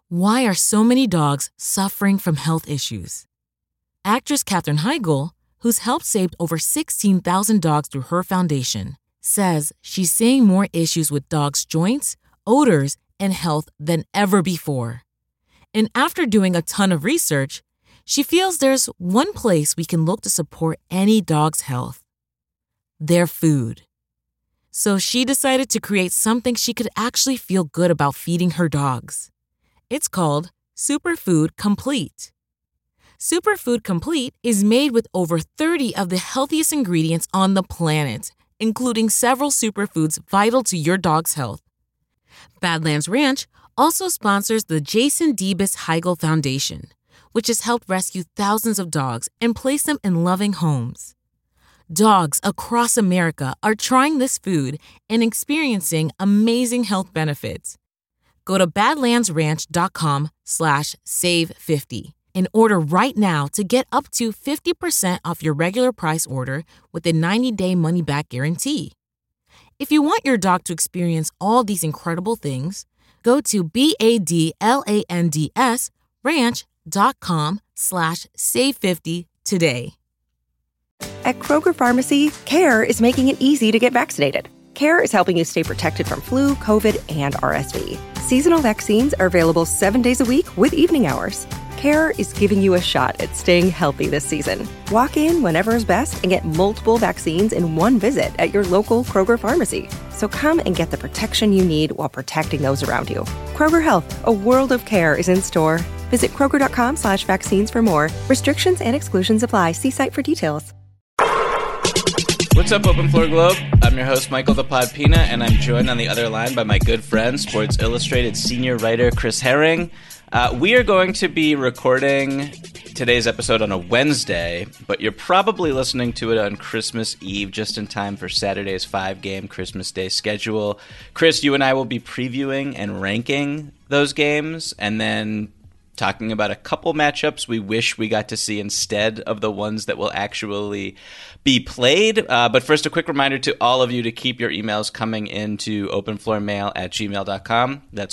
Why are so many dogs suffering from health issues? Actress Katherine Heigl, who's helped save over 16,000 dogs through her foundation, says she's seeing more issues with dogs' joints, odors, and health than ever before. And after doing a ton of research, she feels there's one place we can look to support any dog's health: their food. So she decided to create something she could actually feel good about feeding her dogs. It's called Superfood Complete. Superfood Complete is made with over 30 of the healthiest ingredients on the planet, including several superfoods vital to your dog's health. Badlands Ranch also sponsors the Jason Debus Heigl Foundation, which has helped rescue thousands of dogs and place them in loving homes. Dogs across America are trying this food and experiencing amazing health benefits. Go to badlandsranch.com/save50 and order right now to get up to 50% off your regular price order with a 90-day money-back guarantee. If you want your dog to experience all these incredible things, go to badlandsranch.com/save50 today. At Kroger Pharmacy, CARE is making it easy to get vaccinated. CARE is helping you stay protected from flu, COVID, and RSV. Seasonal vaccines are available 7 days a week with evening hours. CARE is giving you a shot at staying healthy this season. Walk in whenever is best and get multiple vaccines in one visit at your local Kroger Pharmacy. So come and get the protection you need while protecting those around you. Kroger Health, a world of care, is in store. Visit Kroger.com/vaccines for more. Restrictions and exclusions apply. See site for details. What's up, Open Floor Globe? I'm your host, Michael the Pod Pina, and I'm joined on the other line by my good friend, Sports Illustrated senior writer Chris Herring. We are going to be recording today's episode on a Wednesday, but you're probably listening to it on Christmas Eve, just in time for Saturday's 5-game Christmas Day schedule. Chris, you and I will be previewing and ranking those games, and then talking about a couple matchups we wish we got to see instead of the ones that will actually be played. But first, a quick reminder to all of you to keep your emails coming into openfloormail@gmail.com. That's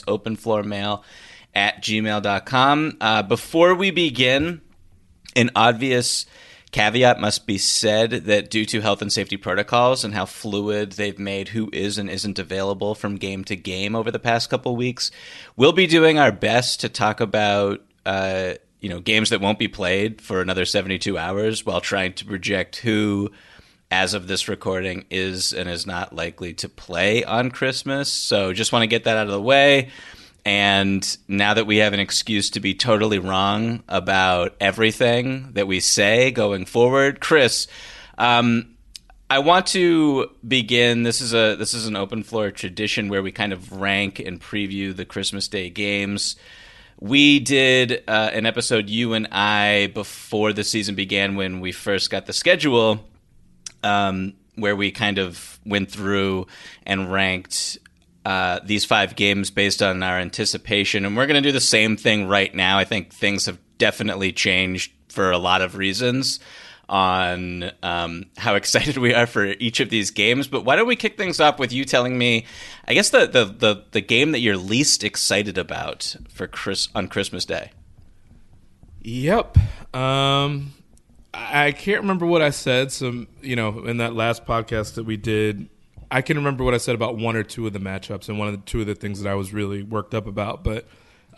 openfloormail@gmail.com. Before we begin, an obvious caveat must be said that due to health and safety protocols and how fluid they've made who is and isn't available from game to game over the past couple weeks, we'll be doing our best to talk about games that won't be played for another 72 hours while trying to project who, as of this recording, is and is not likely to play on Christmas. So just want to get that out of the way. And now that we have an excuse to be totally wrong about everything that we say going forward, Chris, I want to begin. This is an open floor tradition where we kind of rank and preview the Christmas Day games. We did an episode, you and I, before the season began when we first got the schedule, where we kind of went through and ranked these 5 games based on our anticipation. And we're going to do the same thing right now. I think things have definitely changed for a lot of reasons on how excited we are for each of these games. But why don't we kick things off with you telling me, I guess, the game that you're least excited about for on Christmas Day? Yep. I can't remember what I said. In that last podcast that we did, I can remember what I said about one or two of the matchups and two of the things that I was really worked up about. But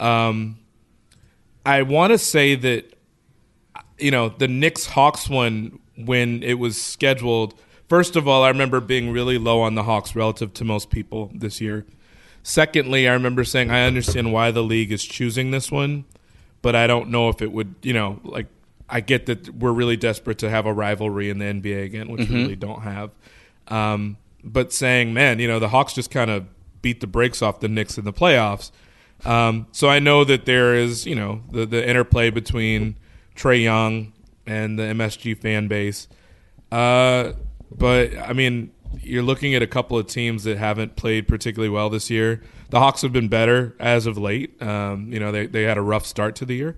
I want to say that, the Knicks-Hawks one, when it was scheduled, first of all, I remember being really low on the Hawks relative to most people this year. Secondly, I remember saying I understand why the league is choosing this one, but I don't know if it would, I get that we're really desperate to have a rivalry in the NBA again, which we really don't have. But saying, man, the Hawks just kind of beat the brakes off the Knicks in the playoffs. So I know that there is, the interplay between Trae Young and the MSG fan base. But, I mean, you're looking at a couple of teams that haven't played particularly well this year. The Hawks have been better as of late. They had a rough start to the year.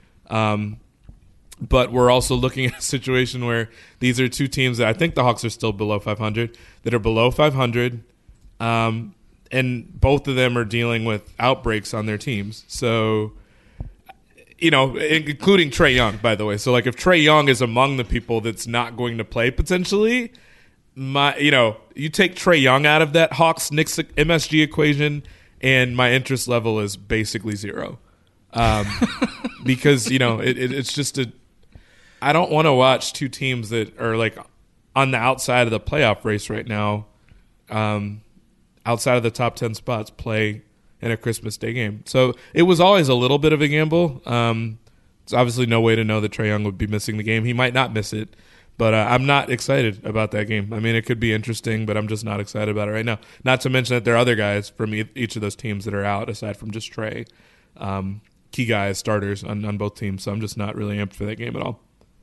But we're also looking at a situation where these are two teams that I think the Hawks are still below 500, that are below 500. and both of them are dealing with outbreaks on their teams. So, including Trae Young, by the way. So, like, if Trae Young is among the people that's not going to play potentially, you take Trae Young out of that Hawks-Knicks MSG equation, and my interest level is basically zero. Because, it's just I don't want to watch two teams that are, like, on the outside of the playoff race right now, outside of the top 10 spots, play in a Christmas Day game. So it was always a little bit of a gamble. There's obviously no way to know that Trae Young would be missing the game. He might not miss it, but I'm not excited about that game. I mean, it could be interesting, but I'm just not excited about it right now. Not to mention that there are other guys from each of those teams that are out, aside from just Trae. Key guys, starters on both teams, so I'm just not really amped for that game at all.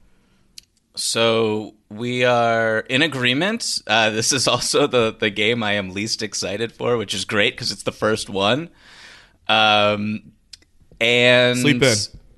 So we are in agreement. This is also the game I am least excited for, which is great because it's the first one. And sleep in.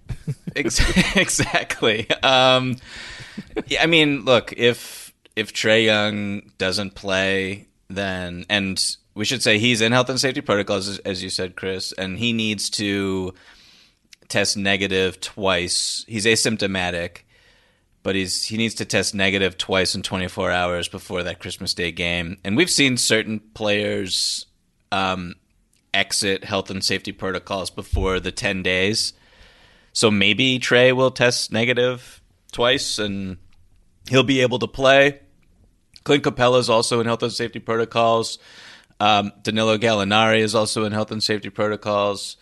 Exactly. I mean, look, if Trae Young doesn't play, then, and we should say he's in health and safety protocols, as you said, Chris, and he needs to test negative twice. He's asymptomatic, but he needs to test negative twice in 24 hours before that Christmas Day game. And we've seen certain players exit health and safety protocols before the 10 days. So maybe Trae will test negative twice and he'll be able to play. Clint Capella is also in health and safety protocols. Danilo Gallinari is also in health and safety protocols.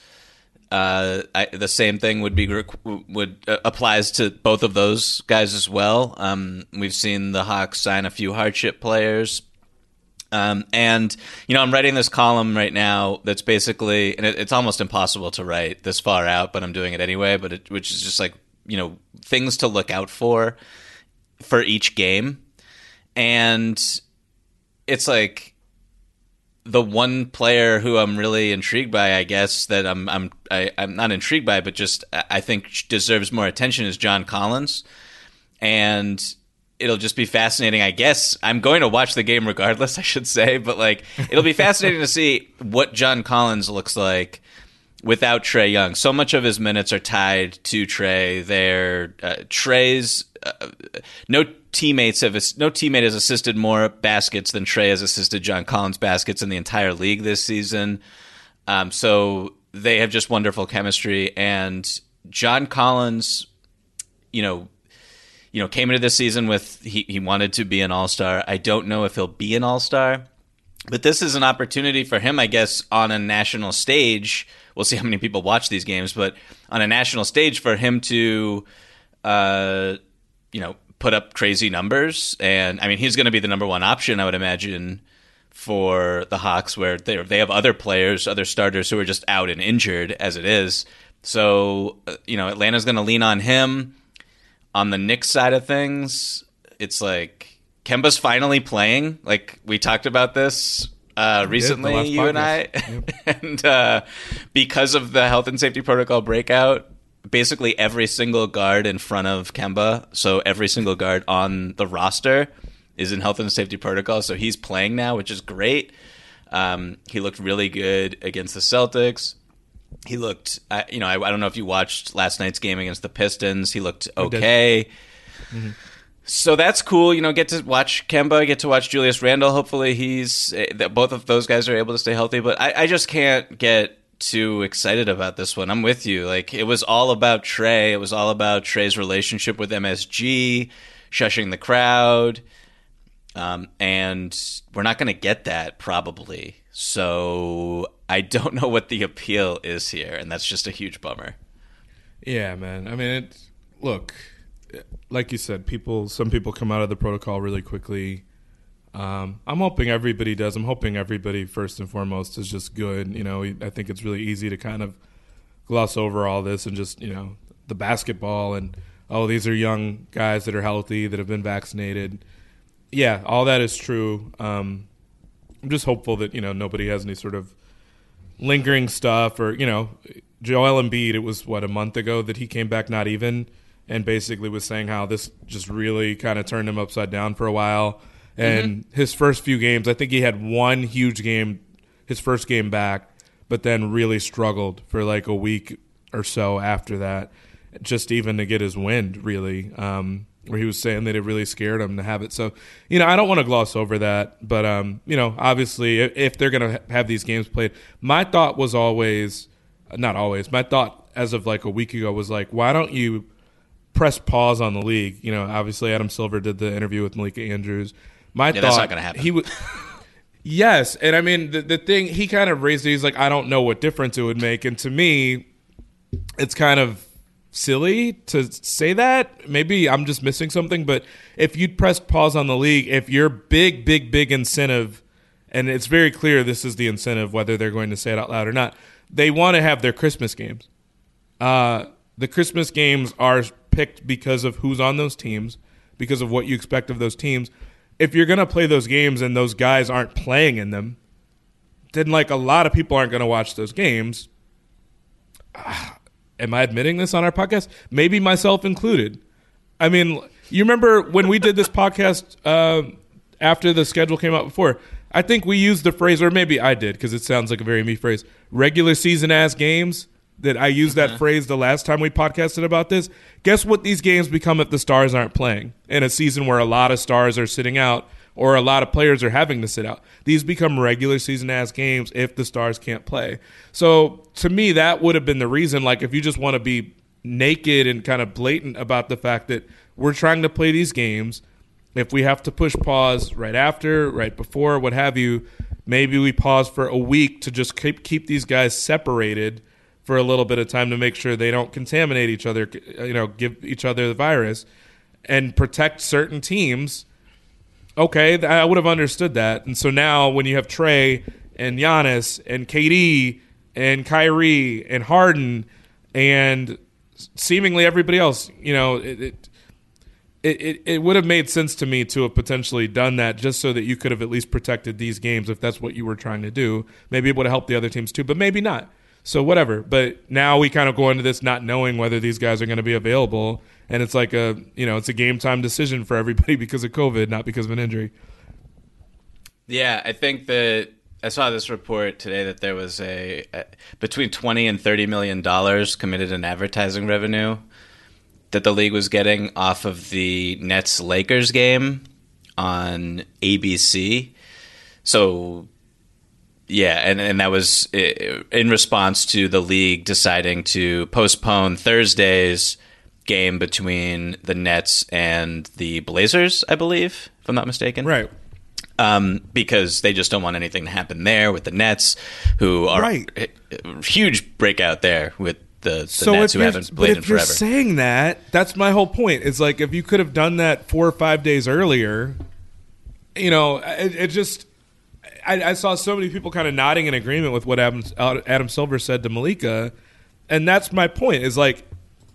The same thing applies to both of those guys as well. We've seen the Hawks sign a few hardship players. And, I'm writing this column right now that's basically, and it's almost impossible to write this far out, but I'm doing it anyway, which is just like, things to look out for each game. And it's like, the one player who I'm really intrigued by, I guess, that I'm not intrigued by, but just I think deserves more attention is John Collins. And it'll just be fascinating. I guess I'm going to watch the game regardless, I should say, but like it'll be fascinating to see what John Collins looks like without Trae Young. So much of his minutes are tied to Trae. Trae's no teammate has assisted more baskets than Trae has assisted John Collins baskets in the entire league this season. So they have just wonderful chemistry. And John Collins, came into this season with he wanted to be an all-star. I don't know if he'll be an all-star, but this is an opportunity for him, I guess, on a national stage. We'll see how many people watch these games, but on a national stage for him to, put up crazy numbers. And I mean, he's going to be the number one option, I would imagine, for the Hawks, where they have other players, other starters who are just out and injured as it is. So, Atlanta's going to lean on him. On the Knicks side of things, it's like Kemba's finally playing. Like we talked about this recently, you and I. Yep. And because of the health and safety protocol breakout, basically every single guard in front of Kemba, so every single guard on the roster is in health and safety protocol. So he's playing now, which is great. He looked really good against the Celtics. He looked, I don't know if you watched last night's game against the Pistons. He looked okay. Mm-hmm. So that's cool. Get to watch Kemba, get to watch Julius Randle. Hopefully both of those guys are able to stay healthy. But I just can't get too excited about this one. I'm with you. Like, it was all about Trae. It was all about Trae's relationship with MSG, shushing the crowd. And we're not going to get that probably. So I don't know what the appeal is here, and that's just a huge bummer. Yeah, man. I mean, look, like you said, some people come out of the protocol really quickly. I'm hoping everybody does. I'm hoping everybody, first and foremost, is just good. I think it's really easy to kind of gloss over all this and just, the basketball and, these are young guys that are healthy, that have been vaccinated. Yeah, all that is true. I'm just hopeful that, nobody has any sort of lingering stuff or, Joel Embiid, it was, a month ago that he came back not even and basically was saying how this just really kind of turned him upside down for a while. And his first few games, I think he had one huge game his first game back, but then really struggled for like a week or so after that, just even to get his wind, really, where he was saying that it really scared him to have it. So, I don't want to gloss over that, but, obviously if they're going to have these games played, my thought was my thought as of like a week ago was like, why don't you press pause on the league? Obviously Adam Silver did the interview with Malika Andrews. That's not going to happen. Yes, and I mean the thing he kind of raised it. He's like, I don't know what difference it would make, and to me, it's kind of silly to say that. Maybe I'm just missing something, but if you'd press pause on the league, if your big incentive, and it's very clear this is the incentive, whether they're going to say it out loud or not, they want to have their Christmas games. The Christmas games are picked because of who's on those teams, because of what you expect of those teams. If you're going to play those games and those guys aren't playing in them, then like a lot of people aren't going to watch those games. Am I admitting this on our podcast? Maybe myself included. I mean, you remember when we did this podcast after the schedule came out before? I think we used the phrase, or maybe I did because it sounds like a very me phrase, regular season ass games. That I used that phrase the last time we podcasted about this. Guess what these games become if the stars aren't playing in a season where a lot of stars are sitting out or a lot of players are having to sit out? These become regular season ass games if the stars can't play. So to me, that would have been the reason. Like if you just want to be naked and kind of blatant about the fact that we're trying to play these games, if we have to push pause right after, right before, what have you, maybe we pause for a week to just keep these guys separated for a little bit of time to make sure they don't contaminate each other, give each other the virus and protect certain teams. Okay, I would have understood that. And so now when you have Trey and Giannis and KD and Kyrie and Harden and seemingly everybody else, it would have made sense to me to have potentially done that just so that you could have at least protected these games if that's what you were trying to do. Maybe it would have helped the other teams too, but maybe not. So whatever. But now we kind of go into this not knowing whether these guys are going to be available, and it's like it's a game time decision for everybody because of COVID, not because of an injury. Yeah, I think that I saw this report today that there was a between $20 and $30 million committed in advertising revenue that the league was getting off of the Nets-Lakers game on ABC. So yeah, and that was in response to the league deciding to postpone Thursday's game between the Nets and the Blazers, I believe, if I'm not mistaken. Right. Because they just don't want anything to happen there with the Nets, who are a huge breakout there with the Nets who haven't played in forever. But if you're saying that, that's my whole point. It's like if you could have done that 4 or 5 days earlier, it just... I saw so many people kind of nodding in agreement with what Adam Silver said to Malika, and that's my point. Is like,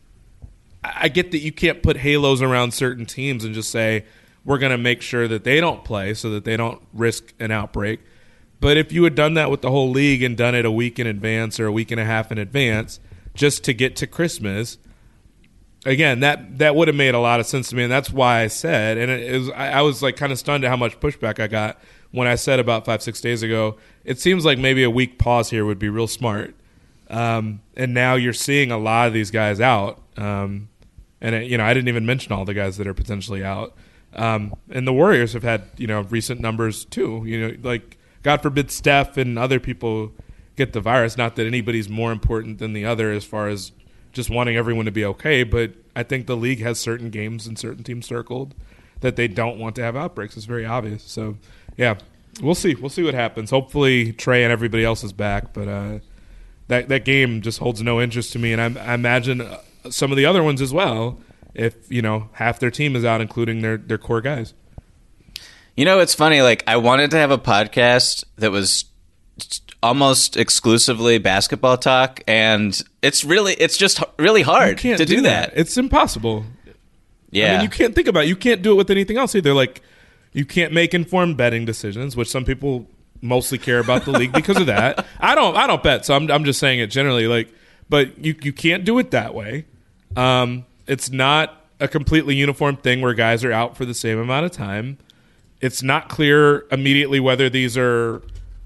I get that you can't put halos around certain teams and just say we're going to make sure that they don't play so that they don't risk an outbreak. But if you had done that with the whole league and done it a week in advance or a week and a half in advance just to get to Christmas, again, that would have made a lot of sense to me, and that's why I said, and I was like kind of stunned at how much pushback I got when I said about 5-6 days ago, it seems like maybe a week pause here would be real smart. And now you're seeing a lot of these guys out. And I didn't even mention all the guys that are potentially out. And the Warriors have had, recent numbers too. Like God forbid Steph and other people get the virus. Not that anybody's more important than the other as far as just wanting everyone to be okay. But I think the league has certain games and certain teams circled that they don't want to have outbreaks. It's very obvious. So, yeah, we'll see. We'll see what happens. Hopefully Trey and everybody else is back. But that game just holds no interest to me. And I imagine some of the other ones as well if, half their team is out, including their core guys. It's funny. Like, I wanted to have a podcast that was almost exclusively basketball talk, and it's just really hard to do that. It's impossible. Yeah. I mean, you can't think about it. You can't do it with anything else either. Like, you can't make informed betting decisions, which some people mostly care about the league because of that. I don't bet, so I'm just saying it generally. Like, but you can't do it that way. It's not a completely uniform thing where guys are out for the same amount of time. It's not clear immediately whether these are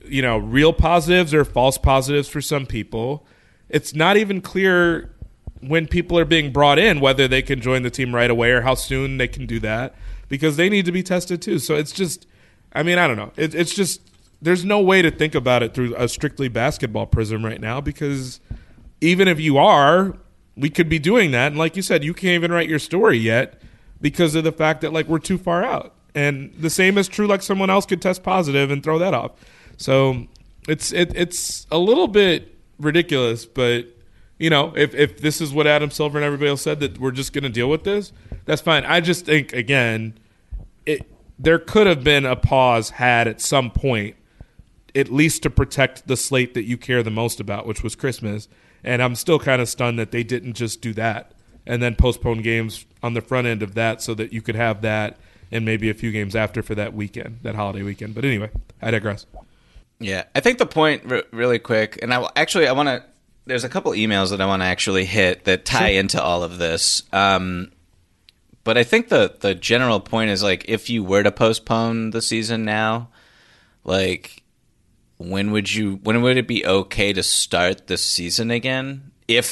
real positives or false positives for some people. It's not even clear when people are being brought in whether they can join the team right away or how soon they can do that, because they need to be tested too. So it's just, I don't know. It's just, there's no way to think about it through a strictly basketball prism right now, because even if you are, we could be doing that. And like you said, you can't even write your story yet because of the fact that we're too far out. And the same is true, someone else could test positive and throw that off. So it's a little bit ridiculous, but if this is what Adam Silver and everybody else said, that we're just going to deal with this, that's fine. I just think, again, there could have been a pause had at some point, at least to protect the slate that you care the most about, which was Christmas. And I'm still kind of stunned that they didn't just do that and then postpone games on the front end of that so that you could have that and maybe a few games after for that weekend, that holiday weekend. But anyway, I digress. Yeah, I think the point really quick, and I want to, there's a couple emails that I want to actually hit that tie into all of this. But I think the general point is, if you were to postpone the season now, when would it be okay to start the season again?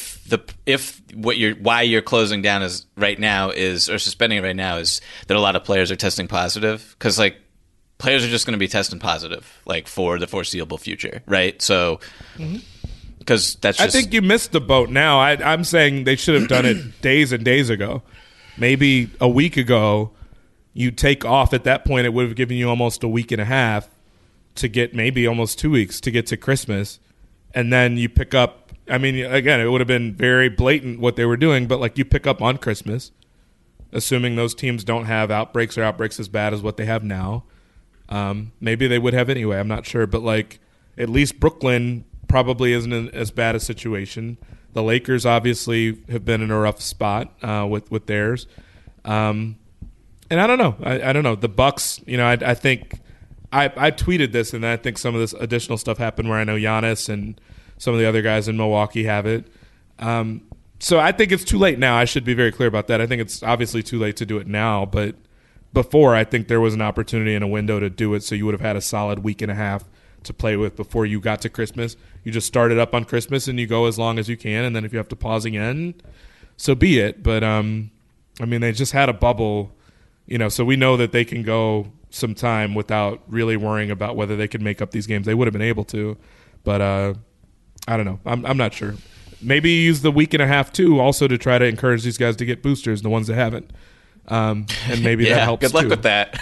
Why you're closing down or suspending it right now is that a lot of players are testing positive, because players are just going to be testing positive for the foreseeable future, right? So, because that's just, I think you missed the boat now. I'm saying they should have done it days and days ago. Maybe a week ago, you take off. At that point, it would have given you almost a week and a half to get, maybe almost 2 weeks to get to Christmas. And then you pick up. Again, it would have been very blatant what they were doing, but you pick up on Christmas, assuming those teams don't have outbreaks as bad as what they have now. Maybe they would have anyway. I'm not sure. But at least Brooklyn probably isn't in as bad a situation. The Lakers obviously have been in a rough spot with theirs. And I don't know. I don't know. The Bucks, I think I tweeted this, and I think some of this additional stuff happened where I know Giannis and some of the other guys in Milwaukee have it. So I think it's too late now. I should be very clear about that. I think it's obviously too late to do it now, but before, I think there was an opportunity and a window to do it, so you would have had a solid week and a half to play with before you got to Christmas. You just start it up on Christmas and you go as long as you can, and then if you have to pause again, so be it. But they just had a bubble, so we know that they can go some time without really worrying about whether they could make up these games. They would have been able to, but I don't know. I'm not sure. Maybe use the week and a half too, also to try to encourage these guys to get boosters, the ones that haven't, and maybe that helps. Good luck too. with that.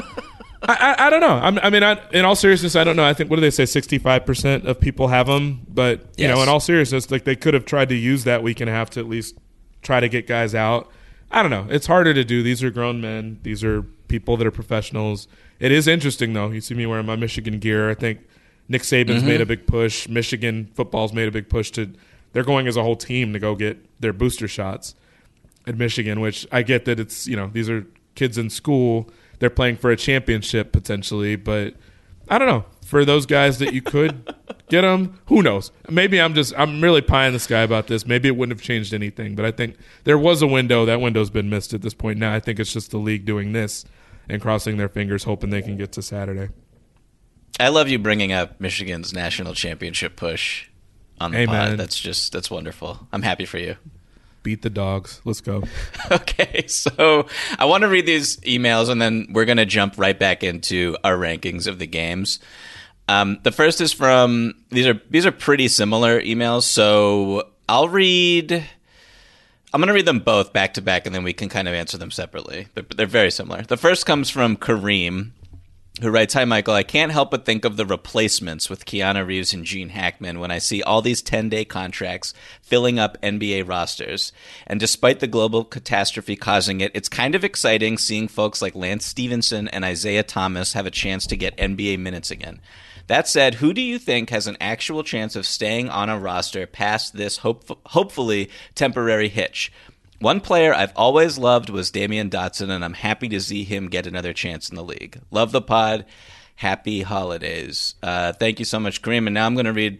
I don't know. In all seriousness, I don't know. I think, what do they say, 65% of people have them. But, in all seriousness, they could have tried to use that week and a half to at least try to get guys out. I don't know. It's harder to do. These are grown men. These are people that are professionals. It is interesting, though. You see me wearing my Michigan gear. I think Nick Saban's made a big push. Michigan football's made a big push they're going as a whole team to go get their booster shots at Michigan, which I get that it's, these are kids in school. They're playing for a championship potentially, but I don't know. For those guys that you could get them, who knows? Maybe I'm really pie in the sky about this. Maybe it wouldn't have changed anything, but I think there was a window. That window's been missed at this point. Now I think it's just the league doing this and crossing their fingers, hoping they can get to Saturday. I love you bringing up Michigan's national championship push on the pod. That's wonderful. I'm happy for you. Beat the dogs. Let's go. Okay, so I want to read these emails, and then we're going to jump right back into our rankings of the games. The first is from these are pretty similar emails, so I'm going to read them both back to back, and then we can kind of answer them separately. They're very similar. The first comes from Kareem, who writes, "Hi, Michael. I can't help but think of The Replacements with Keanu Reeves and Gene Hackman when I see all these 10-day contracts filling up NBA rosters. And despite the global catastrophe causing it, it's kind of exciting seeing folks like Lance Stevenson and Isaiah Thomas have a chance to get NBA minutes again. That said, who do you think has an actual chance of staying on a roster past this hopefully temporary hitch? One player I've always loved was Damian Dotson, and I'm happy to see him get another chance in the league. Love the pod. Happy holidays." Thank you so much, Kareem. And now I'm going to read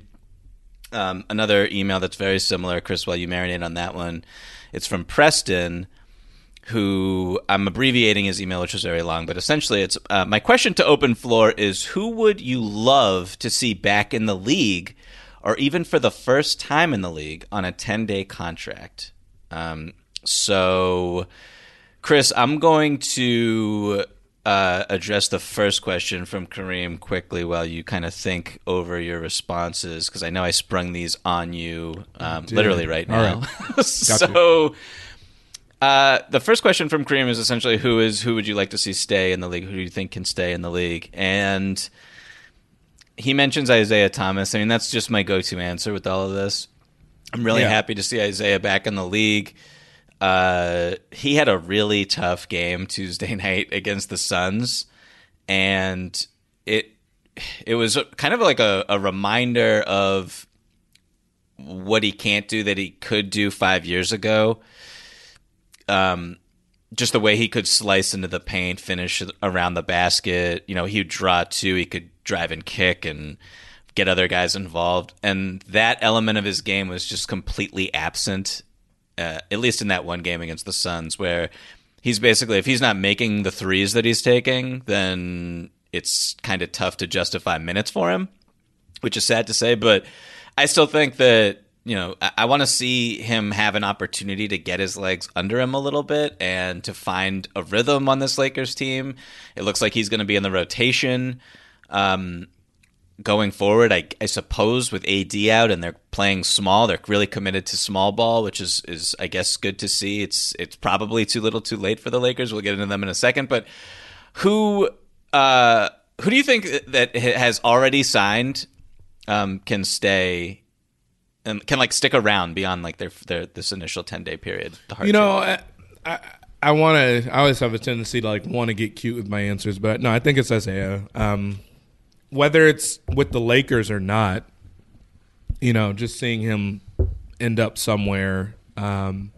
another email that's very similar. Chris, while you marinate on that one, it's from Preston, who I'm abbreviating his email, which was very long, but essentially it's my question to Open Floor is, who would you love to see back in the league, or even for the first time in the league, on a 10-day contract? So, Chris, I'm going to address the first question from Kareem quickly while you kind of think over your responses, because I know I sprung these on you literally right now. Right. So the first question from Kareem is essentially, who would you like to see stay in the league? Who do you think can stay in the league? And he mentions Isaiah Thomas. I mean, that's just my go-to answer with all of this. I'm really happy to see Isaiah back in the league. He had a really tough game Tuesday night against the Suns, and it was kind of like a reminder of what he can't do that he could do 5 years ago. Just the way he could slice into the paint, finish around the basket. You know, he would draw two, he could drive and kick and get other guys involved. And that element of his game was just completely absent, at least in that one game against the Suns, where he's basically, if he's not making the threes that he's taking, then it's kind of tough to justify minutes for him, which is sad to say. But I still think that, you know, I want to see him have an opportunity to get his legs under him a little bit and to find a rhythm on this Lakers team. It looks like he's going to be in the rotation going forward, I suppose, with AD out and they're playing small. They're really committed to small ball, which is I guess good to see. It's probably too little too late for the Lakers. We'll get into them in a second. But who do you think that has already signed can stay and can like stick around beyond like their this initial 10-day period? You know, I always have a tendency to like want to get cute with my answers, but no, I think it's Isaiah. Whether it's with the Lakers or not, you know, just seeing him end up somewhere. I've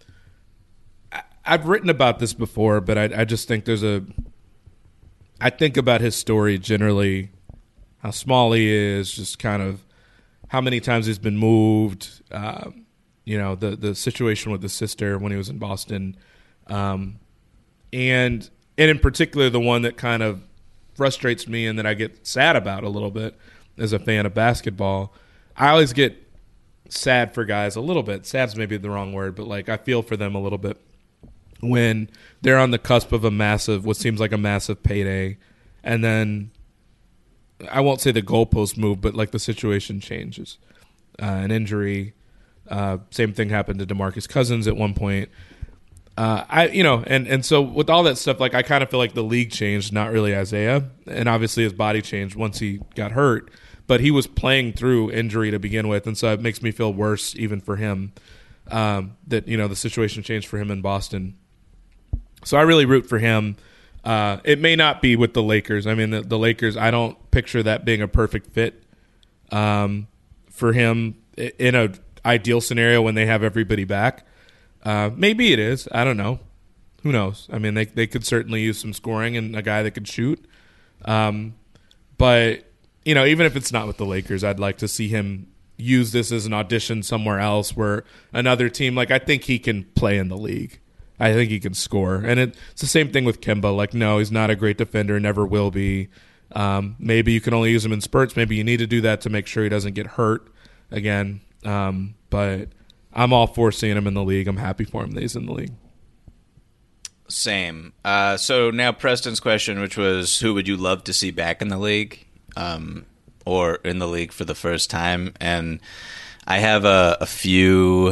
written about this before, but I just think I think about his story generally, how small he is, just kind of how many times he's been moved, you know, the situation with the sister when he was in Boston. And in particular, the one that kind of frustrates me and that I get sad about a little bit as a fan of basketball. I always get sad for guys a little bit. Sad's maybe the wrong word, but like I feel for them a little bit when they're on the cusp of what seems like a massive payday, and then I won't say the goalpost move, but like the situation changes. An injury, same thing happened to DeMarcus Cousins at one point. And so with all that stuff, like I kind of feel like the league changed, not really Isaiah, and obviously his body changed once he got hurt, but he was playing through injury to begin with, and so it makes me feel worse even for him that, you know, the situation changed for him in Boston. So I really root for him. It may not be with the Lakers. I mean, the Lakers, I don't picture that being a perfect fit for him in an ideal scenario when they have everybody back. Maybe it is. I don't know. Who knows? I mean, they could certainly use some scoring and a guy that could shoot. But, you know, even if it's not with the Lakers, I'd like to see him use this as an audition somewhere else where another team, like I think he can play in the league. I think he can score. And it's the same thing with Kemba. Like, no, he's not a great defender, never will be. Maybe you can only use him in spurts. Maybe you need to do that to make sure he doesn't get hurt again. But I'm all for seeing him in the league. I'm happy for him that he's in the league. Same. So now Preston's question, which was, who would you love to see back in the league or in the league for the first time? And I have a few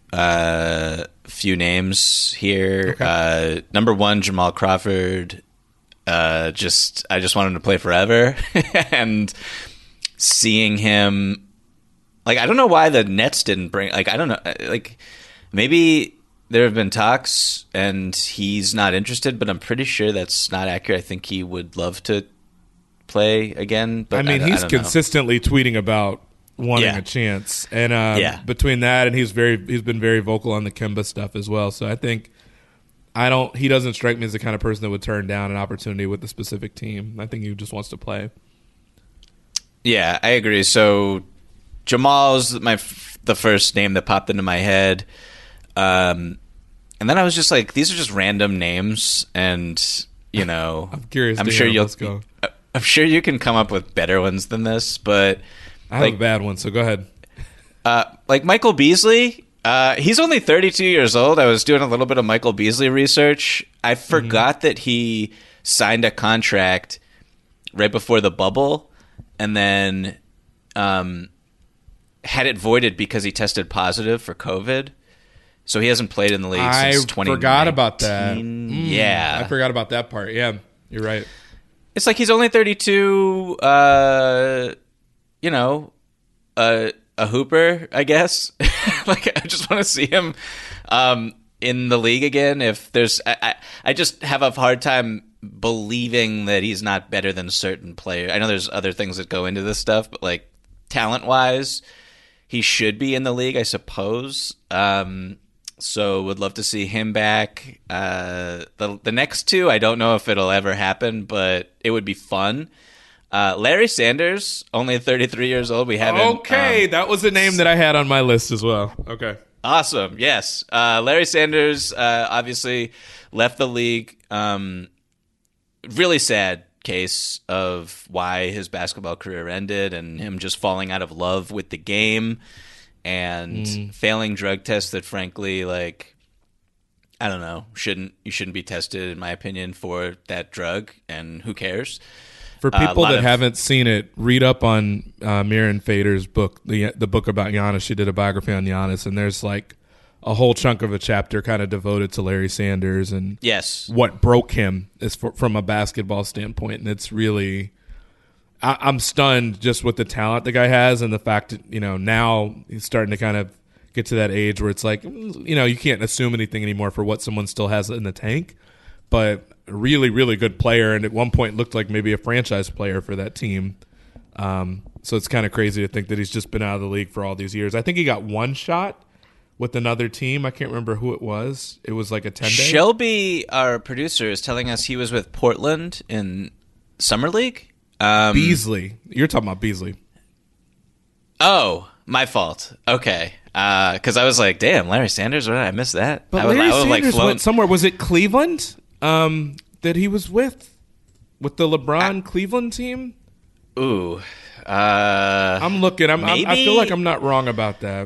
names here. Okay. Number one, Jamal Crawford. I just want him to play forever. And seeing him, like, I don't know why the Nets didn't bring, like, I don't know, like, maybe there have been talks and he's not interested, but I'm pretty sure that's not accurate. I think he would love to play again. But I mean, he's consistently tweeting about wanting a chance. And between that and he's been very vocal on the Kemba stuff as well. So I think he doesn't strike me as the kind of person that would turn down an opportunity with a specific team. I think he just wants to play. Yeah, I agree. So Jamal's the first name that popped into my head. And And then I was just like, these are just random names, and I'm curious. I'm sure you can come up with better ones than this, but I have a bad one, so go ahead. Like Michael Beasley, he's only 32 years old. I was doing a little bit of Michael Beasley research. I forgot that he signed a contract right before the bubble, and then had it voided because he tested positive for COVID. So he hasn't played in the league since 2019. I forgot about that. Yeah. I forgot about that part. Yeah, you're right. It's like he's only 32, a hooper, I guess. Like, I just want to see him in the league again. If there's, I just have a hard time believing that he's not better than certain players. I know there's other things that go into this stuff, but like talent-wise, he should be in the league, I suppose. So would love to see him back. The next two, I don't know if it'll ever happen, but it would be fun. Larry Sanders, only 33 years old. We haven't. Okay, that was a name that I had on my list as well. Okay. Awesome. Yes. Larry Sanders obviously left the league. Really sad case of why his basketball career ended, and him just falling out of love with the game and failing drug tests that, frankly, like, I don't know, you shouldn't be tested, in my opinion, for that drug, and who cares? For people that haven't seen it, read up on Miriam Fader's book, the book about Giannis. She did a biography on Giannis, and there's like a whole chunk of a chapter kind of devoted to Larry Sanders and what broke him from a basketball standpoint. And it's really, I'm stunned just with the talent the guy has, and the fact that, now he's starting to kind of get to that age where it's like, you can't assume anything anymore for what someone still has in the tank. But a really, really good player, and at one point looked like maybe a franchise player for that team. So it's kind of crazy to think that he's just been out of the league for all these years. I think he got one shot with another team. I can't remember who it was. It was like a 10-day. Shelby, our producer, is telling us he was with Portland in Summer League. Beasley. You're talking about Beasley. Oh, my fault. Okay. Because I was like, damn, Larry Sanders, what did I miss that? But Larry Sanders went somewhere. Was it Cleveland that he was with the LeBron Cleveland team? Ooh. I'm looking. I feel like I'm not wrong about that.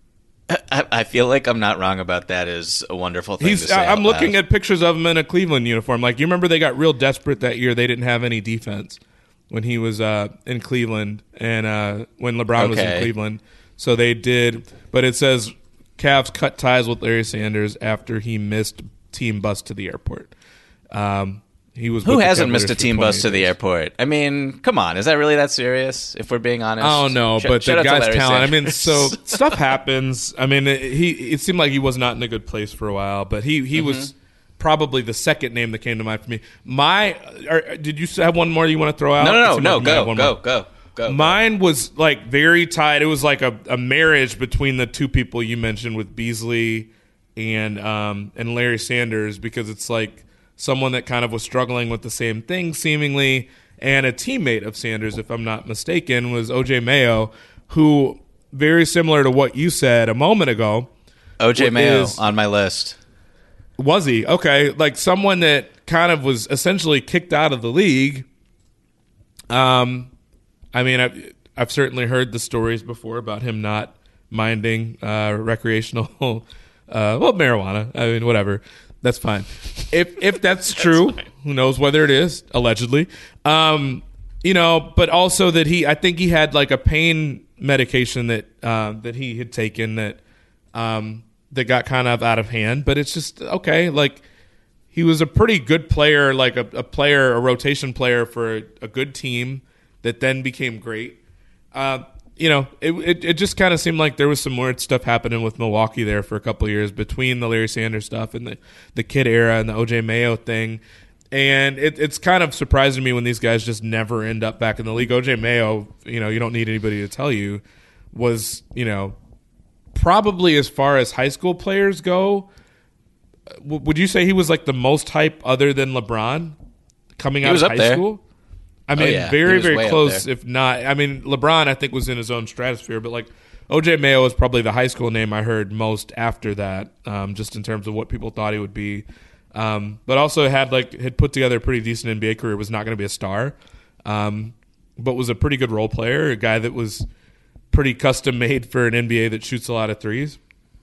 I feel like I'm not wrong about that is a wonderful thing to say. I'm looking at pictures of him in a Cleveland uniform. Like, you remember they got real desperate that year. They didn't have any defense when he was in Cleveland, and when LeBron was in Cleveland. So they did. But it says Cavs cut ties with Larry Sanders after he missed team bus to the airport. Who hasn't missed a team bus to the airport? I mean, come on. Is that really that serious, if we're being honest? Oh, no, but the guy's talent. I mean, so stuff happens. I mean, it seemed like he was not in a good place for a while, but he was probably the second name that came to mind for me. Did you have one more you want to throw out? No. Go. Mine was like very tied. It was like a marriage between the two people you mentioned with Beasley and Larry Sanders, because it's like someone that kind of was struggling with the same thing, seemingly, and a teammate of Sanders, if I'm not mistaken, was O.J. Mayo, who, very similar to what you said a moment ago. O.J. Mayo on my list. Was he? Okay. Like someone that kind of was essentially kicked out of the league. I mean, I've certainly heard the stories before about him not minding recreational, marijuana. I mean, whatever. That's fine. If that's true, who knows whether it is, allegedly. But also that I think he had like a pain medication that he had taken that got kind of out of hand. But it's just, okay, like he was a pretty good player, like a rotation player for a good team that then became great. It just kind of seemed like there was some weird stuff happening with Milwaukee there for a couple of years between the Larry Sanders stuff and the Kid era and the O.J. Mayo thing. And it's kind of surprising me when these guys just never end up back in the league. O.J. Mayo, you don't need anybody to tell you, was, probably as far as high school players go, would you say he was like the most hype other than LeBron coming out of high school? I mean, very, very close, if not. I mean, LeBron, I think, was in his own stratosphere, but like OJ Mayo was probably the high school name I heard most after that, just in terms of what people thought he would be. But also had put together a pretty decent NBA career, was not going to be a star, but was a pretty good role player, a guy that was pretty custom made for an NBA that shoots a lot of threes.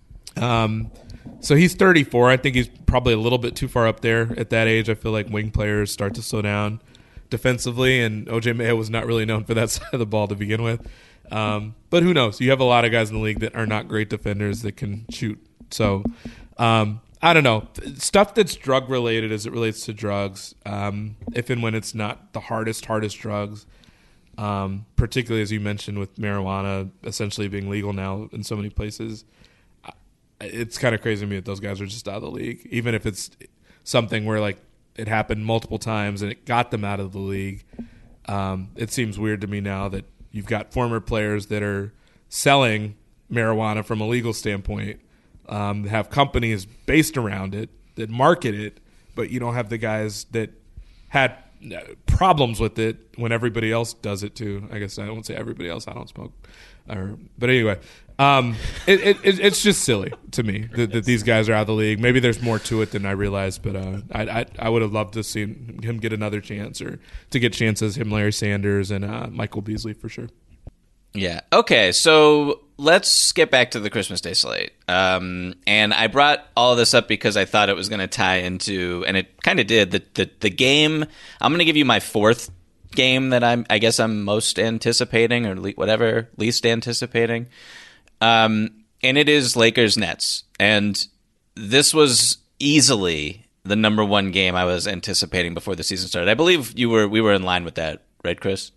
So he's 34. I think he's probably a little bit too far up there at that age. I feel like wing players start to slow down defensively, and OJ Mayo was not really known for that side of the ball to begin with. But who knows? You have a lot of guys in the league that are not great defenders that can shoot. So I don't know. Stuff that's drug related as it relates to drugs, if and when it's not the hardest drugs, particularly as you mentioned with marijuana essentially being legal now in so many places, it's kind of crazy to me that those guys are just out of the league, even if it's something where like it happened multiple times and it got them out of the league. It seems weird to me now that you've got former players that are selling marijuana from a legal standpoint, have companies based around it that market it, but you don't have the guys that had problems with it when everybody else does it too. I guess I won't say everybody else. I don't smoke. But anyway, it's just silly to me that these guys are out of the league. Maybe there's more to it than I realized, but I would have loved to see him get another chance, or to get chances, him, Larry Sanders, and Michael Beasley for sure. Yeah. Okay, so let's get back to the Christmas Day slate. And I brought all of this up because I thought it was going to tie into, and it kind of did, the game. I'm going to give you my fourth game that I guess I'm most anticipating, or least anticipating. And it is Lakers-Nets. And this was easily the number one game I was anticipating before the season started. I believe we were in line with that, right, Chris?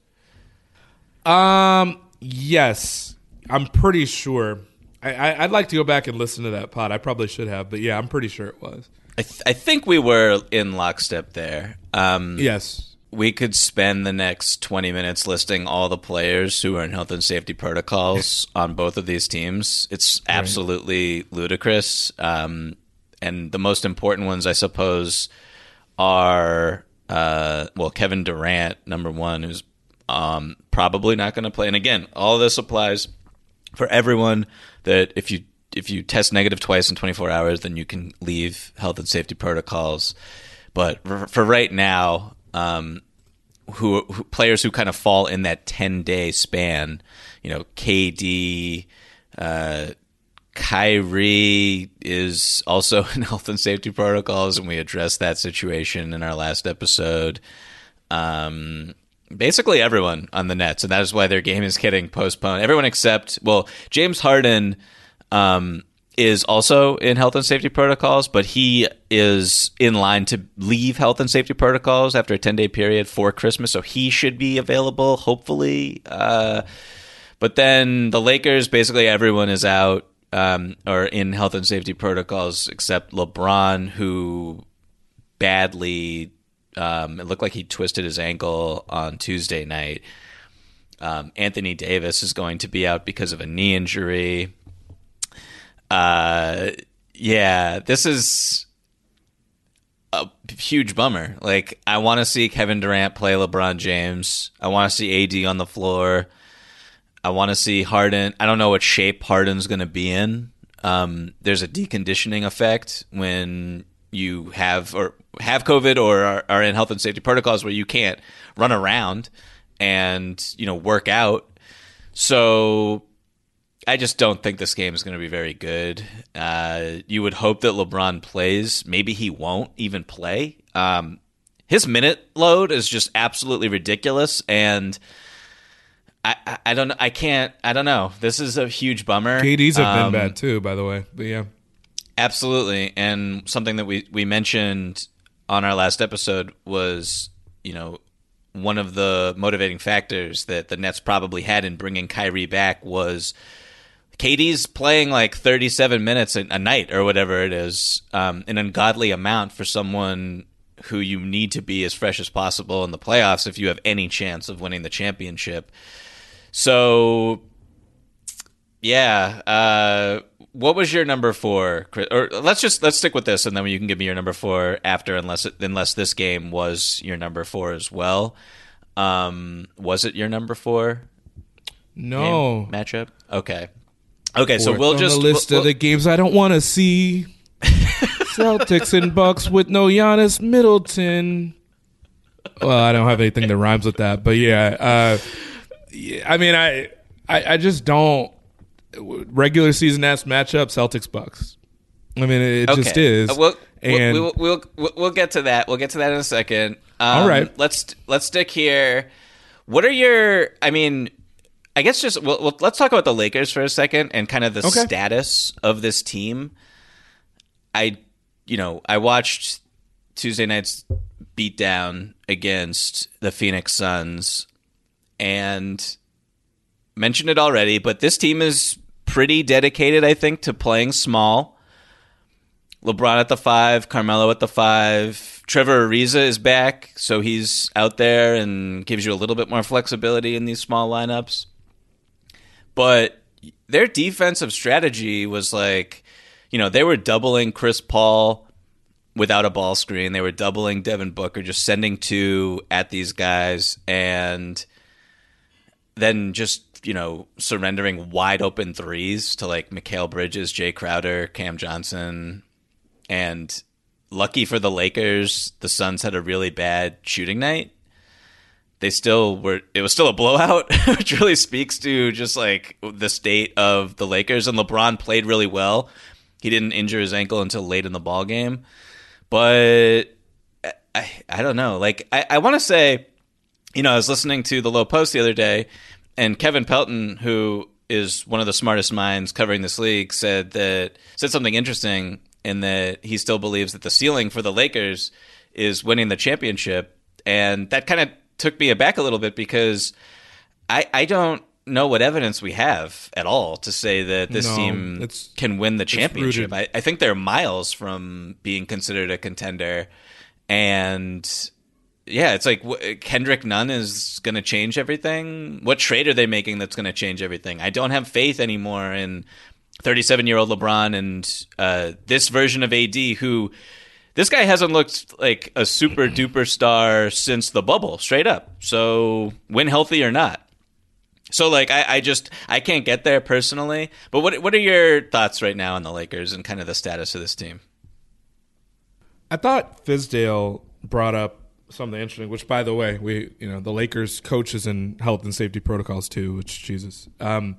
Yes, I'm pretty sure. I'd like to go back and listen to that pod. I probably should have, but yeah, I'm pretty sure it was. I think we were in lockstep there. Yes. We could spend the next 20 minutes listing all the players who are in health and safety protocols on both of these teams. It's absolutely ludicrous. And the most important ones, I suppose, are, Kevin Durant, number one, who's probably not going to play. And again, all of this applies for everyone, that if you test negative twice in 24 hours, then you can leave health and safety protocols. But for right now, who players who kind of fall in that 10-day span, KD, Kyrie is also in health and safety protocols, and we addressed that situation in our last episode. Basically everyone on the Nets, and that is why their game is getting postponed. Everyone except, James Harden is also in health and safety protocols, but he is in line to leave health and safety protocols after a 10-day period for Christmas, so he should be available, hopefully. But then the Lakers, basically everyone is out or in health and safety protocols except LeBron, who badly it looked like he twisted his ankle on Tuesday night. Anthony Davis is going to be out because of a knee injury. This is a huge bummer. Like, I want to see Kevin Durant play LeBron James. I want to see AD on the floor. I want to see Harden. I don't know what shape Harden's going to be in. There's a deconditioning effect when you have COVID or are in health and safety protocols where you can't run around and, work out. So I just don't think this game is going to be very good. You would hope that LeBron plays. Maybe he won't even play. His minute load is just absolutely ridiculous, and I don't know. I don't know. This is a huge bummer. KD's have been bad too, by the way. But yeah, absolutely. And something that we mentioned on our last episode was, one of the motivating factors that the Nets probably had in bringing Kyrie back was KD's playing like 37 minutes a night or whatever it is, an ungodly amount for someone who you need to be as fresh as possible in the playoffs if you have any chance of winning the championship. So, yeah, what was your number 4, Chris? Or let's stick with this, and then you can give me your number 4 after, unless this game was your number 4 as well. Was it your number 4? No matchup? Okay. Okay, so we'll on just the list of the games I don't want to see. Celtics and Bucks with no Giannis Middleton. Well, I don't have anything that rhymes with that, but yeah. I mean, I just don't. Regular season ass matchup, Celtics Bucks. I mean, it just is. We'll get to that. We'll get to that in a second. All right. Let's stick here. What are your? I mean, I guess just let's talk about the Lakers for a second and kind of the status of this team. I watched Tuesday night's beatdown against the Phoenix Suns and mentioned it already, but this team is pretty dedicated, I think, to playing small. LeBron at the 5, Carmelo at the 5. Trevor Ariza is back, so he's out there and gives you a little bit more flexibility in these small lineups. But their defensive strategy was like, they were doubling Chris Paul without a ball screen. They were doubling Devin Booker, just sending 2 at these guys, and then just, surrendering wide open threes to like Mikal Bridges, Jay Crowder, Cam Johnson. And lucky for the Lakers, the Suns had a really bad shooting night. It was still a blowout, which really speaks to just like the state of the Lakers. And LeBron played really well. He didn't injure his ankle until late in the ball game. But I don't know. Like, I want to say, I was listening to the Low Post the other day, and Kevin Pelton, who is one of the smartest minds covering this league, said something interesting in that he still believes that the ceiling for the Lakers is winning the championship. And that kind of took me aback a little bit because I don't know what evidence we have at all to say that this team can win the championship. I think they're miles from being considered a contender. And yeah, it's like Kendrick Nunn is going to change everything. What trade are they making that's going to change everything? I don't have faith anymore in 37-year-old LeBron and this version of AD, who this guy hasn't looked like a super duper star since the bubble, straight up. So win healthy or not. So like I can't get there personally. But what are your thoughts right now on the Lakers and kind of the status of this team? I thought Fizdale brought up something interesting, which, by the way, the Lakers coaches in health and safety protocols too, which Jesus. I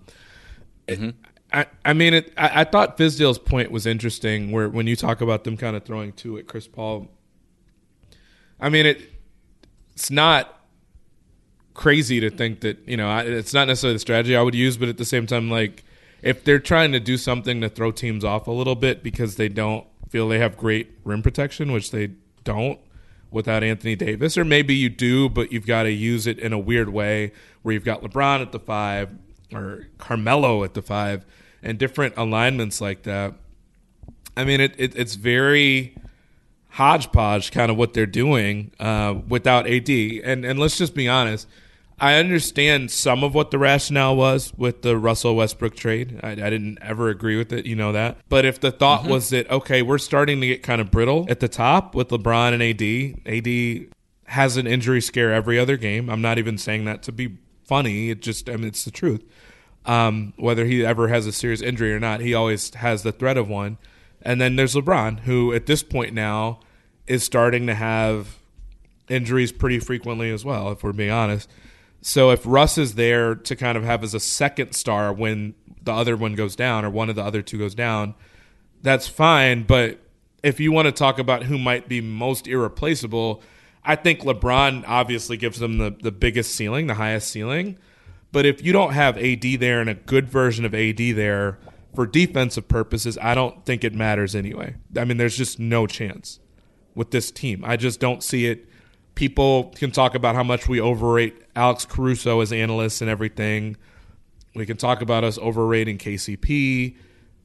thought Fizdale's point was interesting, where when you talk about them kind of throwing 2 at Chris Paul. I mean, it's not crazy to think that it's not necessarily the strategy I would use, but at the same time, like if they're trying to do something to throw teams off a little bit because they don't feel they have great rim protection, which they don't without Anthony Davis, or maybe you do, but you've got to use it in a weird way where you've got LeBron at the 5 or Carmelo at the 5 and different alignments like that. I mean, it's very hodgepodge kind of what they're doing without AD. And let's just be honest, I understand some of what the rationale was with the Russell Westbrook trade. I didn't ever agree with it, that. But if the thought was that, okay, we're starting to get kind of brittle at the top with LeBron and AD has an injury scare every other game. I'm not even saying that to be funny. It's the truth. Whether he ever has a serious injury or not, he always has the threat of one. And then there's LeBron, who at this point now is starting to have injuries pretty frequently as well, if we're being honest. So if Russ is there to kind of have as a second star when the other one goes down or one of the other 2 goes down, that's fine. But if you want to talk about who might be most irreplaceable, I think LeBron obviously gives them the biggest ceiling, the highest ceiling. But if you don't have AD there and a good version of AD there for defensive purposes, I don't think it matters anyway. I mean, there's just no chance with this team. I just don't see it. People can talk about how much we overrate Alex Caruso as analysts and everything. We can talk about us overrating KCP.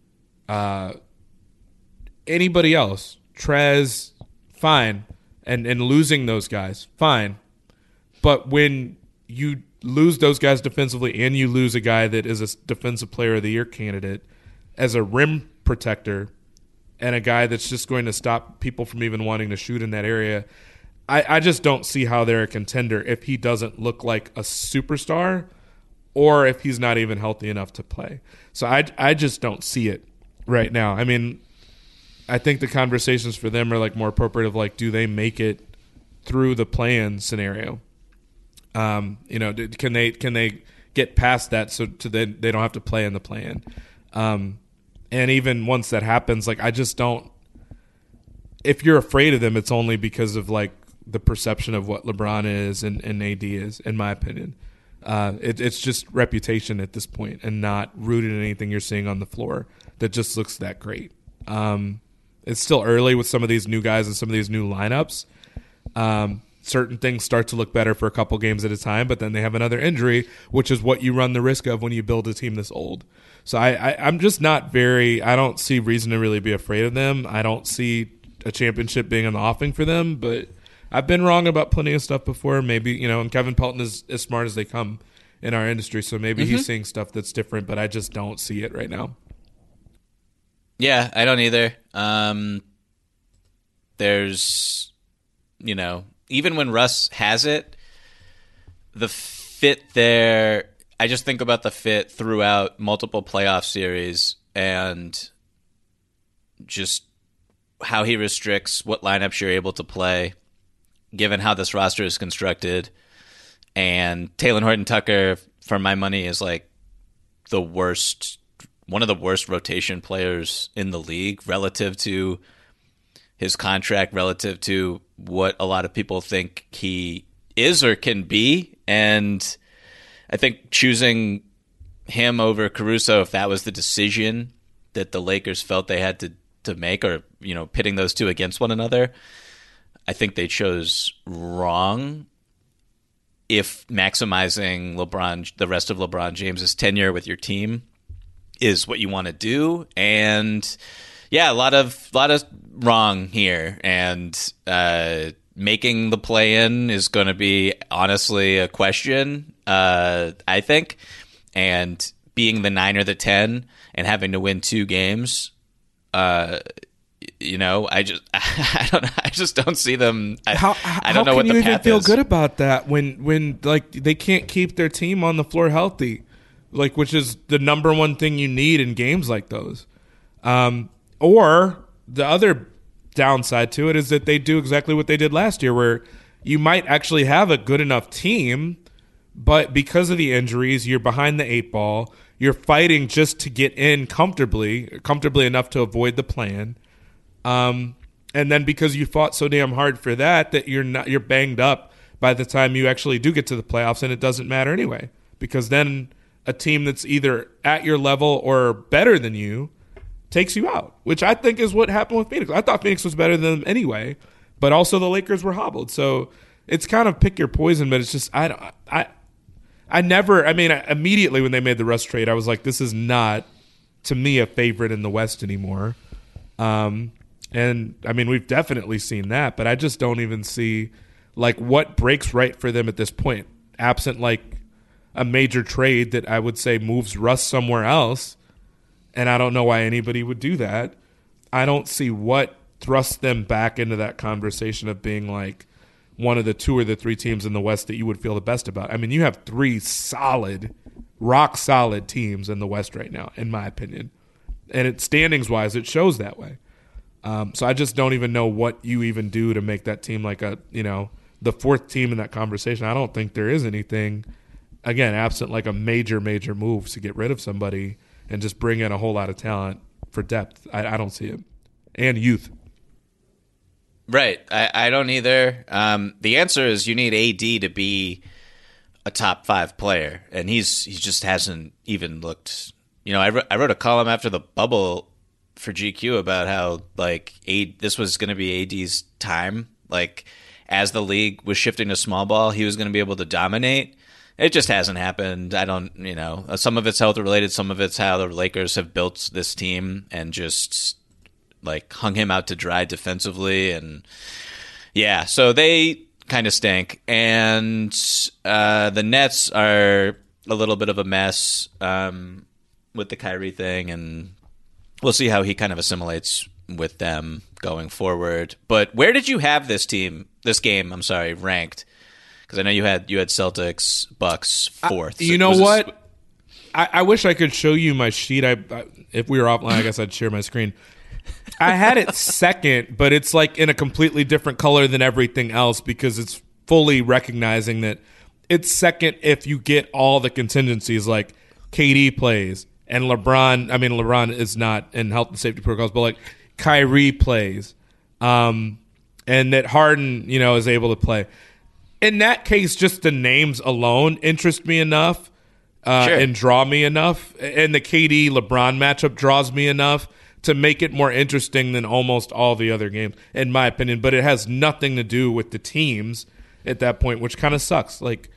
Anybody else, Trez, fine. And losing those guys, fine. But when you lose those guys defensively and you lose a guy that is a defensive player of the year candidate as a rim protector and a guy that's just going to stop people from even wanting to shoot in that area, I just don't see how they're a contender if he doesn't look like a superstar or if he's not even healthy enough to play. So I just don't see it right now. I mean, I think the conversations for them are like more appropriate of like, do they make it through the play-in scenario? You know, can they get past that so they don't have to play in the play-in? And even once that happens, like I just don't. If you're afraid of them, it's only because of like the perception of what LeBron is and AD is, in my opinion. It's just reputation at this point and not rooted in anything you're seeing on the floor that just looks that great. It's still early with some of these new guys and some of these new lineups. Certain things start to look better for a couple games at a time, but then they have another injury, which is what you run the risk of when you build a team this old. So I'm just not I don't see reason to really be afraid of them. I don't see a championship being on the offing for them, but I've been wrong about plenty of stuff before. Maybe, you know, and Kevin Pelton is as smart as they come in our industry, so maybe he's seeing stuff that's different, but I just don't see it right now. Yeah, I don't either. There's, you know, even when Russ has it, the fit there, I just think about the fit throughout multiple playoff series and just how he restricts what lineups you're able to play, given how this roster is constructed. And Talen Horton-Tucker, for my money, is like one of the worst rotation players in the league relative to his contract, relative to what a lot of people think he is or can be. And I think choosing him over Caruso, if that was the decision that the Lakers felt they had to make, or, you know, pitting those two against one another, I think they chose wrong. If maximizing the rest of LeBron James's tenure with your team is what you want to do, and yeah, a lot of wrong here, and making the play-in is going to be honestly a question, I think, and being the 9 or the 10 and having to win 2 games, you know, I just don't see them. I don't know what the path is. How can you even feel good about that when like they can't keep their team on the floor healthy, like, which is the number one thing you need in games like those. Or the other downside to it is that they do exactly what they did last year, where you might actually have a good enough team, but because of the injuries, you're behind the 8 ball. You're fighting just to get in comfortably enough to avoid the plan. And then because you fought so damn hard for that you're banged up by the time you actually do get to the playoffs, and it doesn't matter anyway, because then a team that's either at your level or better than you takes you out, which I think is what happened with Phoenix. I thought Phoenix was better than them anyway, but also the Lakers were hobbled. So it's kind of pick your poison, but it's just immediately when they made the Russ trade, I was like, this is not, to me, a favorite in the West anymore. And I mean, we've definitely seen that, but I just don't even see like what breaks right for them at this point, absent like a major trade that I would say moves Russ somewhere else. And I don't know why anybody would do that. I don't see what thrusts them back into that conversation of being like one of the 2 or the 3 teams in the West that you would feel the best about. I mean, you have 3 solid, rock solid teams in the West right now, in my opinion. And standings wise, it shows that way. So I just don't even know what you even do to make that team like the 4th team in that conversation. I don't think there is anything, again, absent like a major move to get rid of somebody and just bring in a whole lot of talent for depth. I don't see it. And youth. Right. I don't either. The answer is you need AD to be a top 5 player, and he just hasn't even looked. You know, I wrote a column after the bubble for GQ about how like this was going to be AD's time. Like, as the league was shifting to small ball, he was going to be able to dominate. It just hasn't happened. I don't, you know, some of it's health related, some of it's how the Lakers have built this team and just like hung him out to dry defensively. And yeah, so they kind of stink. And the Nets are a little bit of a mess with the Kyrie thing, and we'll see how he kind of assimilates with them going forward. But where did you have this game, ranked? Because I know you had Celtics, Bucks 4th. You know what? I wish I could show you my sheet. If we were offline, I guess I'd share my screen. I had it second, but it's like in a completely different color than everything else because it's fully recognizing that it's second if you get all the contingencies like KD plays and LeBron. I mean, LeBron is not in health and safety protocols, but like Kyrie plays, and that Harden, is able to play. In that case, just the names alone interest me enough and draw me enough, and the KD LeBron matchup draws me enough to make it more interesting than almost all the other games, in my opinion. But it has nothing to do with the teams at that point, which kind of sucks. Like,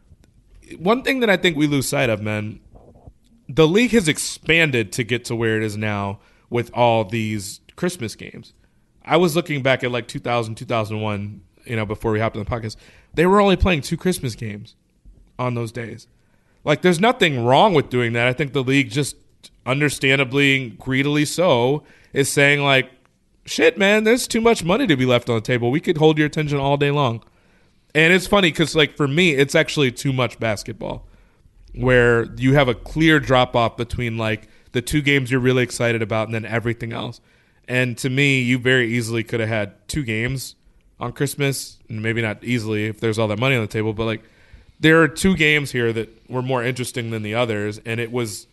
one thing that I think we lose sight of, man, the league has expanded to get to where it is now with all these Christmas games. I was looking back at like 2000, 2001, before we hopped on the podcast. They were only playing 2 Christmas games on those days. Like, there's nothing wrong with doing that. I think the league just understandably, greedily so, is saying like, shit, man, there's too much money to be left on the table. We could hold your attention all day long. And it's funny because, like, for me, it's actually too much basketball where you have a clear drop-off between, like, the 2 games you're really excited about and then everything else. And to me, you very easily could have had 2 games on Christmas, and maybe not easily if there's all that money on the table, but, like, there are 2 games here that were more interesting than the others, and it was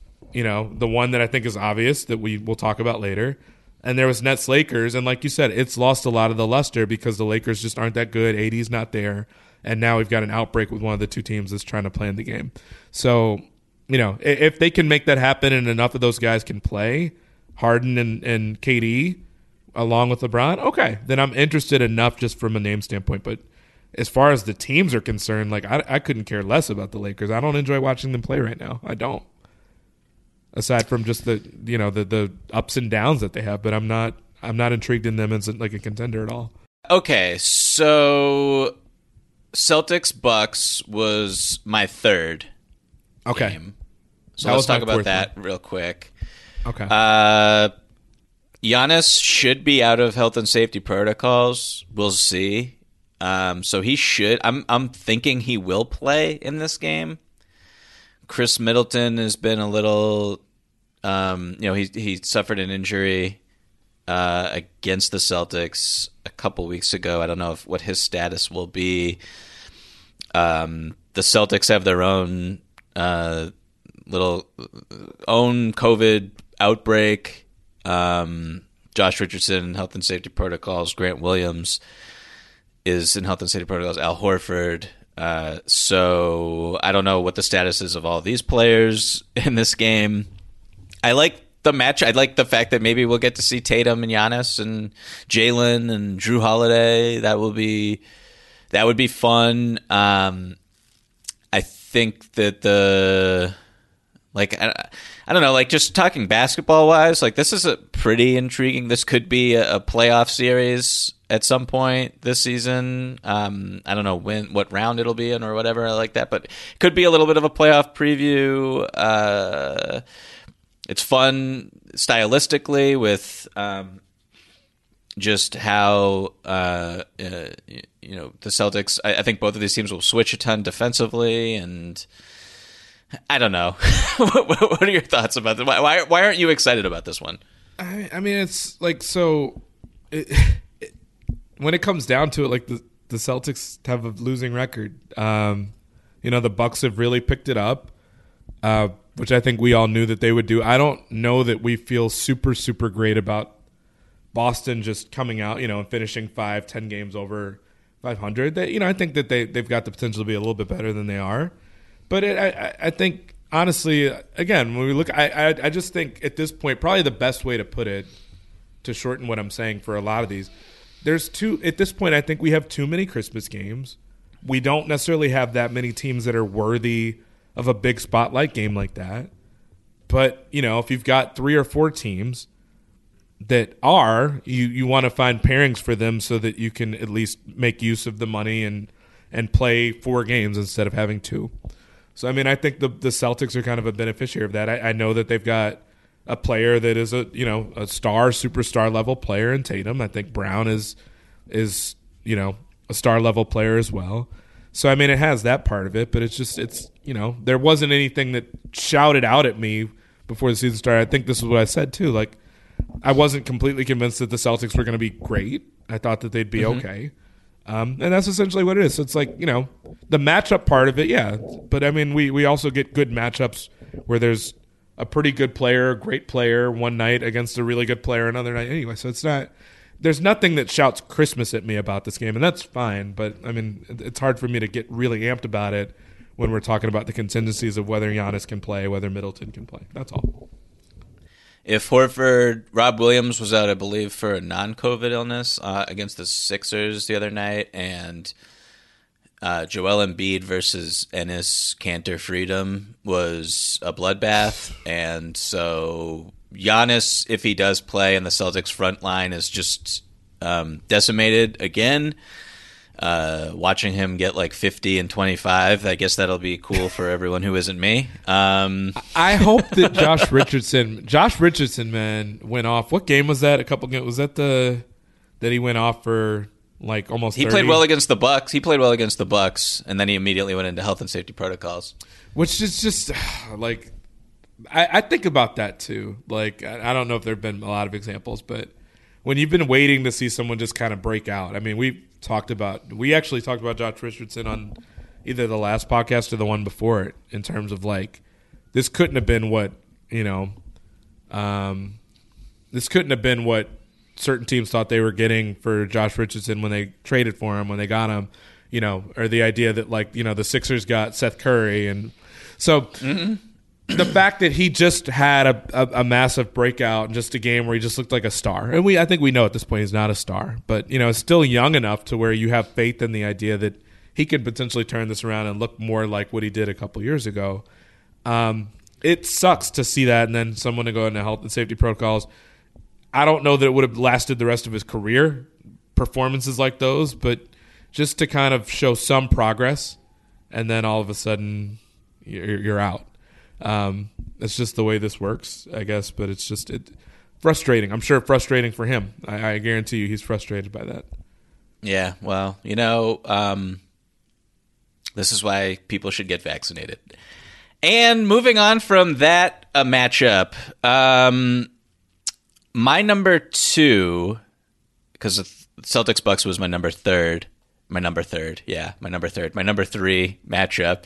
the one that I think is obvious that we will talk about later. And there was Nets-Lakers, and like you said, it's lost a lot of the luster because the Lakers just aren't that good. AD's not there, and now we've got an outbreak with one of the 2 teams that's trying to play in the game. So, if they can make that happen and enough of those guys can play, Harden and KD, along with LeBron, okay, then I'm interested enough just from a name standpoint. But as far as the teams are concerned, like I couldn't care less about the Lakers. I don't enjoy watching them play right now. I don't. Aside from just the ups and downs that they have, but I'm not intrigued in them as like a contender at all. Okay, so Celtics Bucks was my third game. So let's talk about that real quick. Okay. Giannis should be out of health and safety protocols. We'll see. So he should. I'm thinking he will play in this game. Chris Middleton has been a little, he suffered an injury against the Celtics a couple weeks ago. I don't know what his status will be. The Celtics have their own little own COVID outbreak. Josh Richardson, health and safety protocols. Grant Williams is in health and safety protocols. Al Horford. So I don't know what the status is of all these players in this game. I like the match. I like the fact that maybe we'll get to see Tatum and Giannis and Jalen and Drew Holiday. That would be fun. I think that I don't know, like just talking basketball wise, like this is a pretty intriguing. This could be a playoff series at some point this season. I don't know what round it'll be in or whatever like that, but it could be a little bit of a playoff preview. It's fun stylistically with just how the Celtics. I think both of these teams will switch a ton defensively, and I don't know. What are your thoughts about this? Why aren't you excited about this one? I mean, it's like so. When it comes down to it, like the Celtics have a losing record. The Bucks have really picked it up, which I think we all knew that they would do. I don't know that we feel super, super great about Boston just coming out, and finishing 5-10 games over 500. I think that they've got the potential to be a little bit better than they are. But I think, honestly, again, when we look, I just think at this point, probably the best way to put it, to shorten what I'm saying for a lot of these, at this point, I think we have too many Christmas games. We don't necessarily have that many teams that are worthy of a big spotlight game like that. But, if you've got 3 or 4 teams that are, you want to find pairings for them so that you can at least make use of the money and play 4 games instead of having 2. So, I mean, I think the Celtics are kind of a beneficiary of that. I know that they've got a player that is a superstar level player in Tatum. I think Brown is a star level player as well. So, I mean, it has that part of it, but it's there wasn't anything that shouted out at me before the season started. I think this is what I said, too. Like, I wasn't completely convinced that the Celtics were going to be great. I thought that they'd be okay. And that's essentially what it is. So it's like, the matchup part of it, yeah. But, I mean, we also get good matchups where there's a pretty good player, a great player one night against a really good player another night anyway. So it's not – there's nothing that shouts Christmas at me about this game, and that's fine. But, I mean, it's hard for me to get really amped about it when we're talking about the contingencies of whether Giannis can play, whether Middleton can play. That's all. If Rob Williams was out, I believe, for a non-COVID illness against the Sixers the other night, and Joel Embiid versus Enes Kanter Freedom was a bloodbath, and so Giannis, if he does play, and the Celtics front line is just decimated again. Watching him get like 50 and 25, I guess that'll be cool for everyone who isn't me. I hope that Josh Richardson, man, went off. What game was that? A couple games. Was that that he went off for like almost 30? He played well against the Bucks. And then he immediately went into health and safety protocols. Which is just like, I think about that too. Like, I don't know if there have been a lot of examples, but when you've been waiting to see someone just kind of break out. I mean, we actually talked about Josh Richardson on either the last podcast or the one before it, in terms of like, this couldn't have been what certain teams thought they were getting for Josh Richardson when they traded for him, when they got him, or the idea that like, the Sixers got Seth Curry. And so the fact that he just had a massive breakout in just a game where he just looked like a star. And I think we know at this point he's not a star, but it's still young enough to where you have faith in the idea that he could potentially turn this around and look more like what he did a couple years ago. It sucks to see that, and then someone to go into health and safety protocols. I don't know that it would have lasted the rest of his career, performances like those, but just to kind of show some progress, and then all of a sudden you're out. It's just the way this works, I guess, but it's just frustrating. I'm sure frustrating for him. I guarantee you he's frustrated by that. Yeah, well, this is why people should get vaccinated. And moving on from that matchup, my number 2, because Celtics Bucks was my number 3 matchup.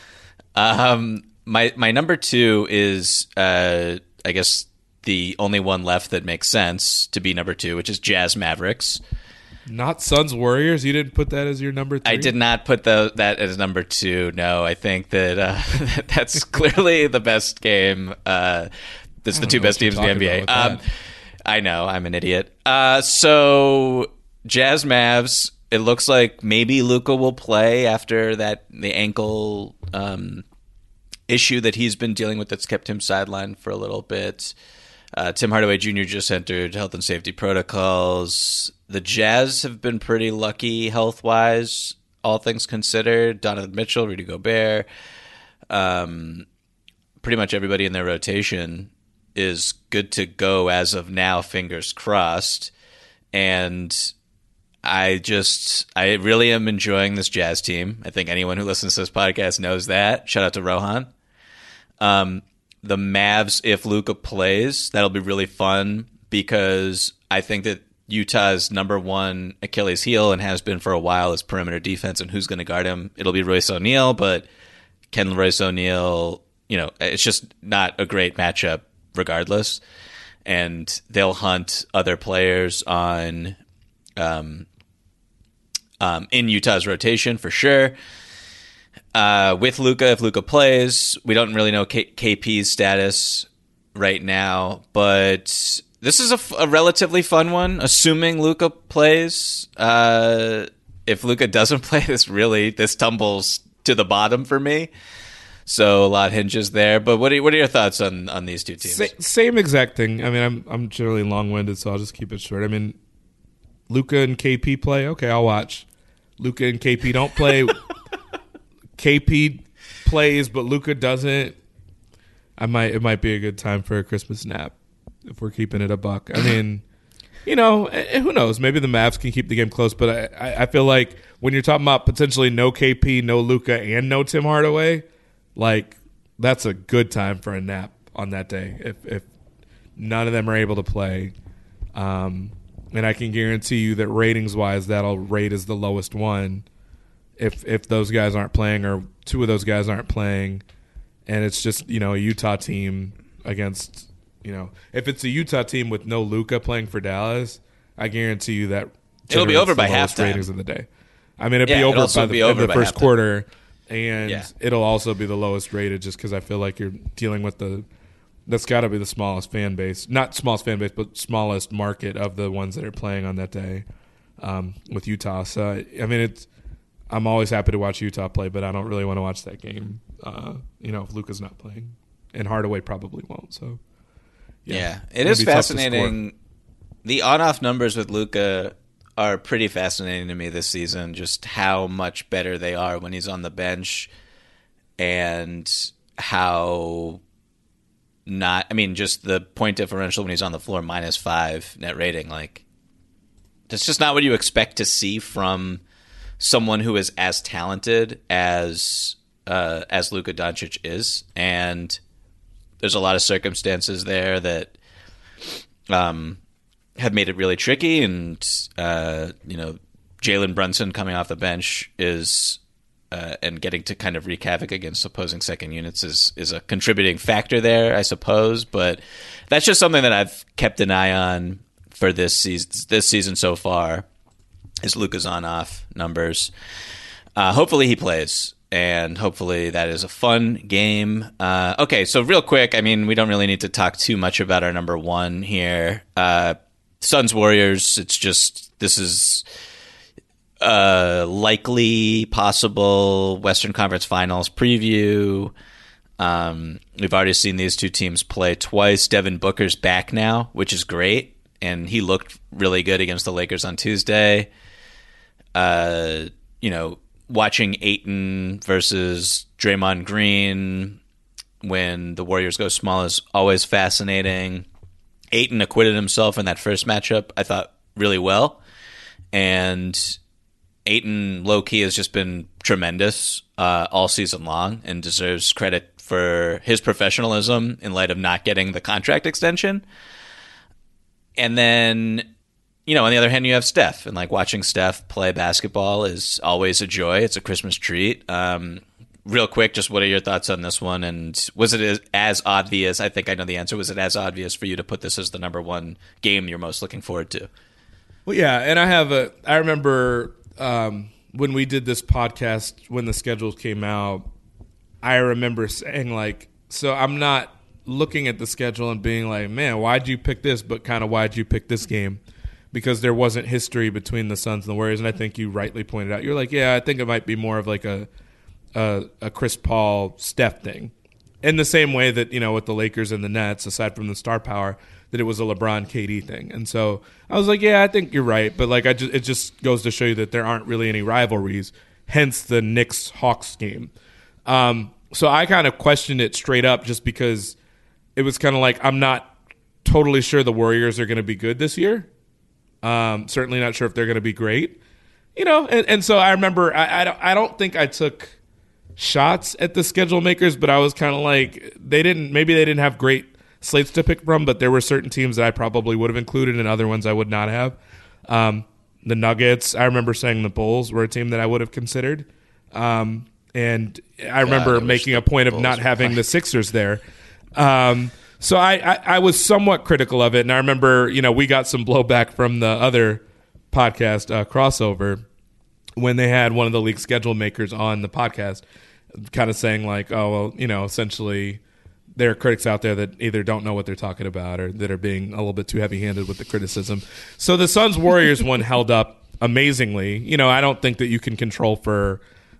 My number 2 is, I guess, the only one left that makes sense to be number 2, which is Jazz Mavericks. Not Suns Warriors? You didn't put that as your number 3? I did not put that as number 2. No, I think that that's clearly the best game. That's the two best teams in the NBA. I know, I'm an idiot. So Jazz Mavs, it looks like maybe Luka will play after the ankle issue that he's been dealing with that's kept him sidelined for a little bit. Tim Hardaway Jr. just entered health and safety protocols. The Jazz have been pretty lucky health-wise, all things considered. Donovan Mitchell, Rudy Gobert, pretty much everybody in their rotation is good to go as of now, fingers crossed. And I really am enjoying this Jazz team. I think anyone who listens to this podcast knows that. Shout out to Rohan. The Mavs, if Luka plays, that'll be really fun because I think that Utah's number one Achilles heel and has been for a while is perimeter defense, and who's going to guard him? It'll be Royce O'Neal, but can Royce O'Neal, it's just not a great matchup regardless. And they'll hunt other players in Utah's rotation for sure. With Luka, if Luka plays, we don't really know KP's status right now, but this is a relatively fun one, assuming Luka plays. If Luka doesn't play, this tumbles to the bottom for me. So a lot hinges there. But what are your thoughts on these two teams? Same exact thing. I mean, I'm generally long-winded, so I'll just keep it short. I mean, Luka and KP play. Okay, I'll watch. Luka and KP don't play. KP plays, but Luka doesn't. It might be a good time for a Christmas nap if we're keeping it a buck. I mean, Who knows? Maybe the Mavs can keep the game close, but I feel like when you're talking about potentially no KP, no Luka, and no Tim Hardaway, like that's a good time for a nap on that day if none of them are able to play. And I can guarantee you that ratings-wise, that'll rate as the lowest one if those guys aren't playing or two of those guys aren't playing, and it's just a Utah team against. If it's a Utah team with no Luka playing for Dallas, I guarantee you that it'll be over by halftime. Ratings of the day. I mean, it'll be over by the first quarter, and it'll also be the lowest rated just because I feel like you're dealing with that's got to be the smallest fan base, not smallest fan base, but smallest market of the ones that are playing on that day with Utah. So I mean, I'm always happy to watch Utah play, but I don't really want to watch that game. If Luka's not playing, and Hardaway probably won't. So. Yeah, it is fascinating. The on-off numbers with Luka are pretty fascinating to me this season, just how much better they are when he's on the bench and how just the point differential when he's on the floor, -5 net rating. Like, that's just not what you expect to see from someone who is as talented as Luka Doncic is. And there's a lot of circumstances there that have made it really tricky, and Jalen Brunson coming off the bench is and getting to kind of wreak havoc against opposing second units is a contributing factor there, I suppose. But that's just something that I've kept an eye on for this season so far, is Luka's on-off numbers. Hopefully he plays. And hopefully that is a fun game. Okay, so real quick, I mean, we don't really need to talk too much about our number one here. Suns Warriors, this is likely possible Western Conference Finals preview. We've already seen these two teams play twice. Devin Booker's back now, which is great. And he looked really good against the Lakers on Tuesday. Watching Ayton versus Draymond Green when the Warriors go small is always fascinating. Ayton acquitted himself in that first matchup, I thought, really well. And Ayton, low-key, has just been tremendous all season long and deserves credit for his professionalism in light of not getting the contract extension. And then, on the other hand, you have Steph, and watching Steph play basketball is always a joy. It's a Christmas treat. Real quick, just what are your thoughts on this one? And was it as obvious? I think I know the answer. Was it as obvious for you to put this as the number one game you're most looking forward to? Well, yeah, and I remember when we did this podcast, when the schedules came out, I remember saying, so I'm not looking at the schedule and being like, man, why'd you pick this? But kind of why'd you pick this game? Because there wasn't history between the Suns and the Warriors, and I think you rightly pointed out. You're like, yeah, I think it might be more of a Chris Paul Steph thing, in the same way that with the Lakers and the Nets, aside from the star power, that it was a LeBron KD thing. And so I was like, yeah, I think you're right, but it just goes to show you that there aren't really any rivalries. Hence the Knicks Hawks game. So I kind of questioned it straight up, just because it was kind of like, I'm not totally sure the Warriors are going to be good this year. Certainly not sure if they're going to be great, and so I remember I don't think I took shots at the schedule makers, but I was kind of like, maybe they didn't have great slates to pick from, but there were certain teams that I probably would have included and other ones I would not have. The Nuggets, I remember saying the Bulls were a team that I would have considered. And I remember making a point of not having the Sixers there. So I was somewhat critical of it, and I remember, we got some blowback from the other podcast, Crossover, when they had one of the league schedule makers on the podcast, kind of saying essentially there are critics out there that either don't know what they're talking about or that are being a little bit too heavy-handed with the criticism. So the Suns-Warriors one held up amazingly. I don't think that you can control for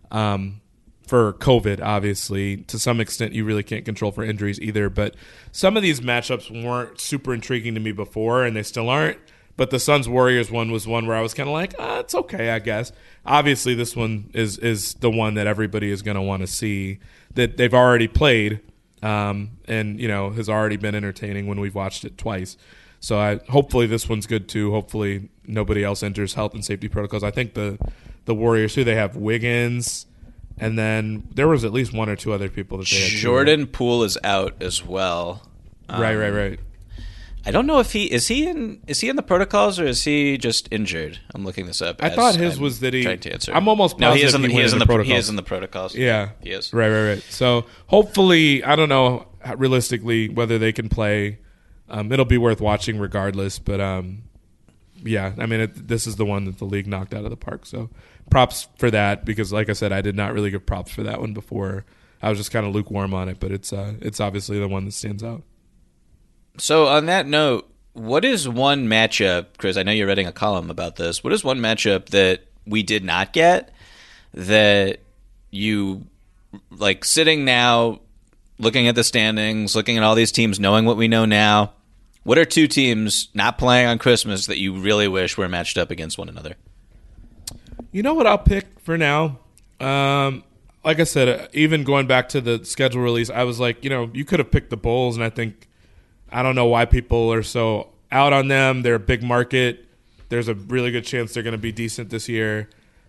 COVID, obviously. To some extent, you really can't control for injuries either. But some of these matchups weren't super intriguing to me before, and they still aren't. But the Suns-Warriors one was one where I was kind of like, it's okay, I guess. Obviously, this one is the one that everybody is going to want to see, that they've already played and, has already been entertaining when we've watched it twice. So hopefully this one's good too. Hopefully nobody else enters health and safety protocols. I think the Warriors too, they have Wiggins, and then there was at least one or two other people that they had. Jordan Poole is out as well. Right. I don't know if he is in the protocols or is he just injured? I'm looking this up. I thought his was that he. Trying to answer. I'm almost positive he is in the protocols. He is in the protocols. Yeah, he is. Right. So hopefully, I don't know realistically whether they can play. It'll be worth watching regardless. But yeah, I mean, this is the one that the league knocked out of the park. So props for that, because like I said, I did not really give props for that one before. I was just kind of lukewarm on it, but it's obviously the one that stands out. So on that note, what is one matchup, Chris? I know you're writing a column about this. What is one matchup that we did not get that you like sitting now, looking at the standings, looking at all these teams, knowing what we know now? What are two teams not playing on Christmas that you really wish were matched up against one another? You know what I'll pick for now? Like I said, even going back to the schedule release, I was like, you could have picked the Bulls, and I don't know why people are so out on them. They're a big market. There's a really good chance they're going to be decent this year.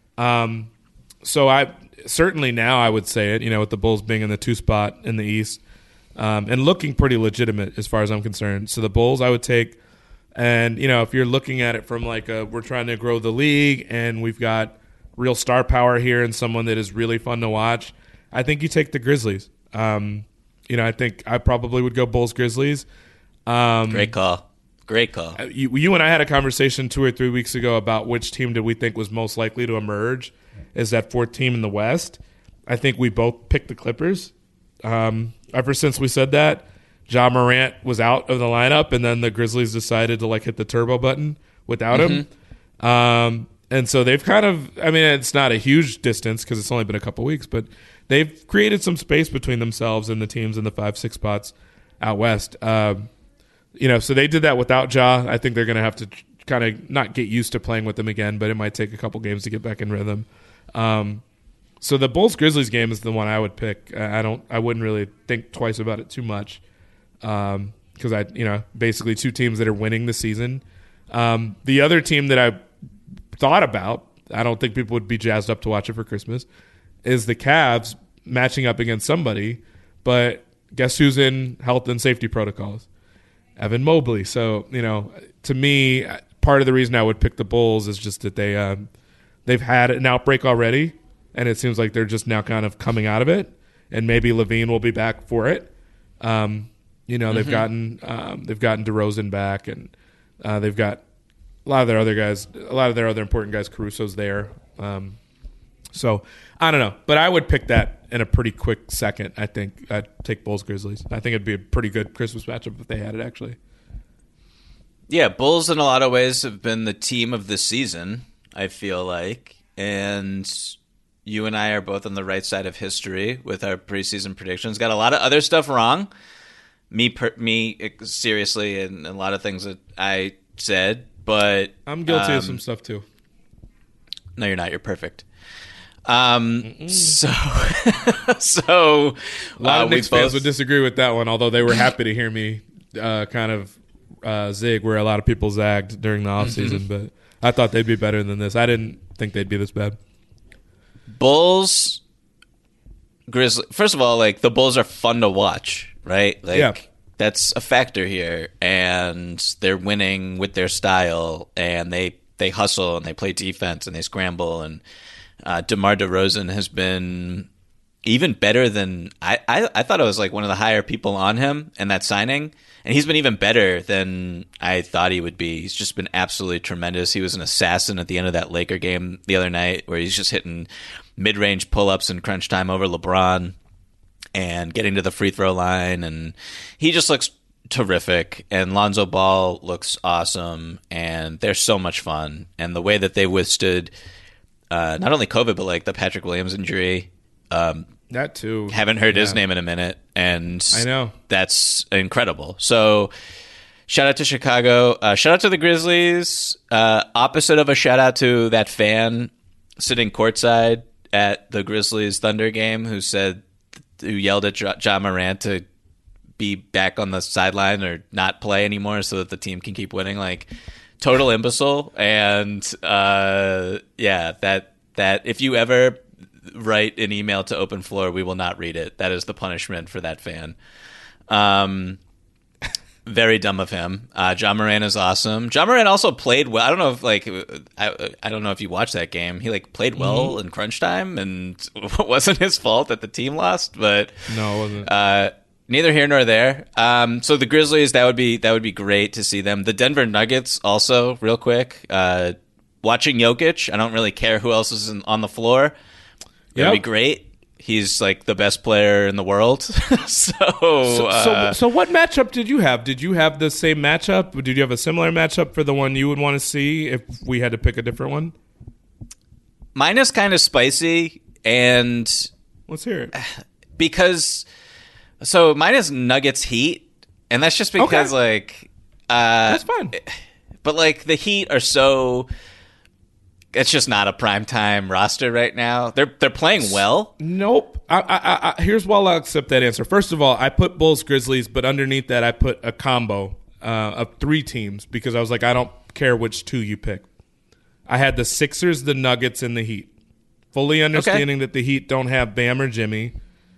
So I certainly now I would say it, with the Bulls being in the 2 spot in the East, and looking pretty legitimate as far as I'm concerned. So the Bulls I would take, and if you're looking at it from like we're trying to grow the league and we've got real star power here and someone that is really fun to watch, I think you take the Grizzlies. I think I probably would go Bulls Grizzlies. Great call. You and I had a conversation 2 or 3 weeks ago about which team did we think was most likely to emerge as that 4th team in the West. I think we both picked the Clippers. Ever since we said that, Ja Morant was out of the lineup, and then the Grizzlies decided to hit the turbo button without him. And so they've kind of, it's not a huge distance because it's only been a couple weeks, but they've created some space between themselves and the teams in the 5-6 spots out West. So they did that without Ja. I think they're going to have to kind of not get used to playing with them again, but it might take a couple games to get back in rhythm. So the Bulls-Grizzlies game is the one I would pick. I wouldn't really think twice about it too much, because basically two teams that are winning the season. The other team that I thought about, I don't think people would be jazzed up to watch it for Christmas, is the Cavs matching up against somebody, but guess who's in health and safety protocols? Evan Mobley. So, to me, part of the reason I would pick the Bulls is just that they've had an outbreak already, and it seems like they're just now kind of coming out of it, and maybe Levine will be back for it. They've gotten DeRozan back, and they've got a lot of their other guys, a lot of their other important guys. Caruso's there. So I don't know, but I would pick that in a pretty quick second. I think I'd take Bulls Grizzlies. I think it'd be a pretty good Christmas matchup if they had it, actually. Yeah, Bulls in a lot of ways have been the team of the season, I feel like. And you and I are both on the right side of history with our preseason predictions. Got a lot of other stuff wrong. Me seriously, and a lot of things that I said, but I'm guilty of some stuff too. No, you're not. You're perfect. So a lot of Knicks fans would disagree with that one, although they were happy to hear me zig where a lot of people zagged during the offseason. But I thought they'd be better than this. I didn't think they'd be this bad. Bulls, Grizzlies. First of all, the Bulls are fun to watch, right? Yeah. That's a factor here, and they're winning with their style, and they hustle and they play defense and they scramble, and DeMar DeRozan has been even better than I thought. I was one of the higher people on him in that signing, and he's been even better than I thought he would be. He's just been absolutely tremendous. He was an assassin at the end of that Laker game the other night, where he's just hitting mid-range pull-ups in crunch time over LeBron and getting to the free throw line, and he just looks terrific. And Lonzo Ball looks awesome, and they're so much fun. And the way that they withstood not only COVID, but the Patrick Williams injury. That too. Haven't heard his name in a minute, and I know that's incredible. So, shout out to Chicago. Shout out to the Grizzlies. Opposite of a shout out to that fan sitting courtside at the Grizzlies Thunder game who yelled at Ja Morant to be back on the sideline or not play anymore so that the team can keep winning. Like, total imbecile. And that if you ever write an email to Open Floor, we will not read it. That is the punishment for that fan. Very dumb of him. John Moran is awesome. John Moran also played well. I don't know if I don't know if you watched that game. He played well in crunch time, and it wasn't his fault that the team lost. But no, it wasn't. Neither here nor there. So the Grizzlies, that would be great to see them. The Denver Nuggets also, real quick. Watching Jokic, I don't really care who else is on the floor. It'd be great. He's the best player in the world. So what matchup did you have? Did you have the same matchup? Did you have a similar matchup for the one you would want to see if we had to pick a different one? Mine is kind of spicy, and let's hear it. Because mine is Nuggets Heat, and that's just because that's fine. But the Heat are so. It's just not a primetime roster right now. They're playing well. Nope. Here's why I'll accept that answer. First of all, I put Bulls Grizzlies, but underneath that I put a combo of 3 teams because I was like, I don't care which 2 you pick. I had the Sixers, the Nuggets, and the Heat. Fully understanding that the Heat don't have Bam or Jimmy,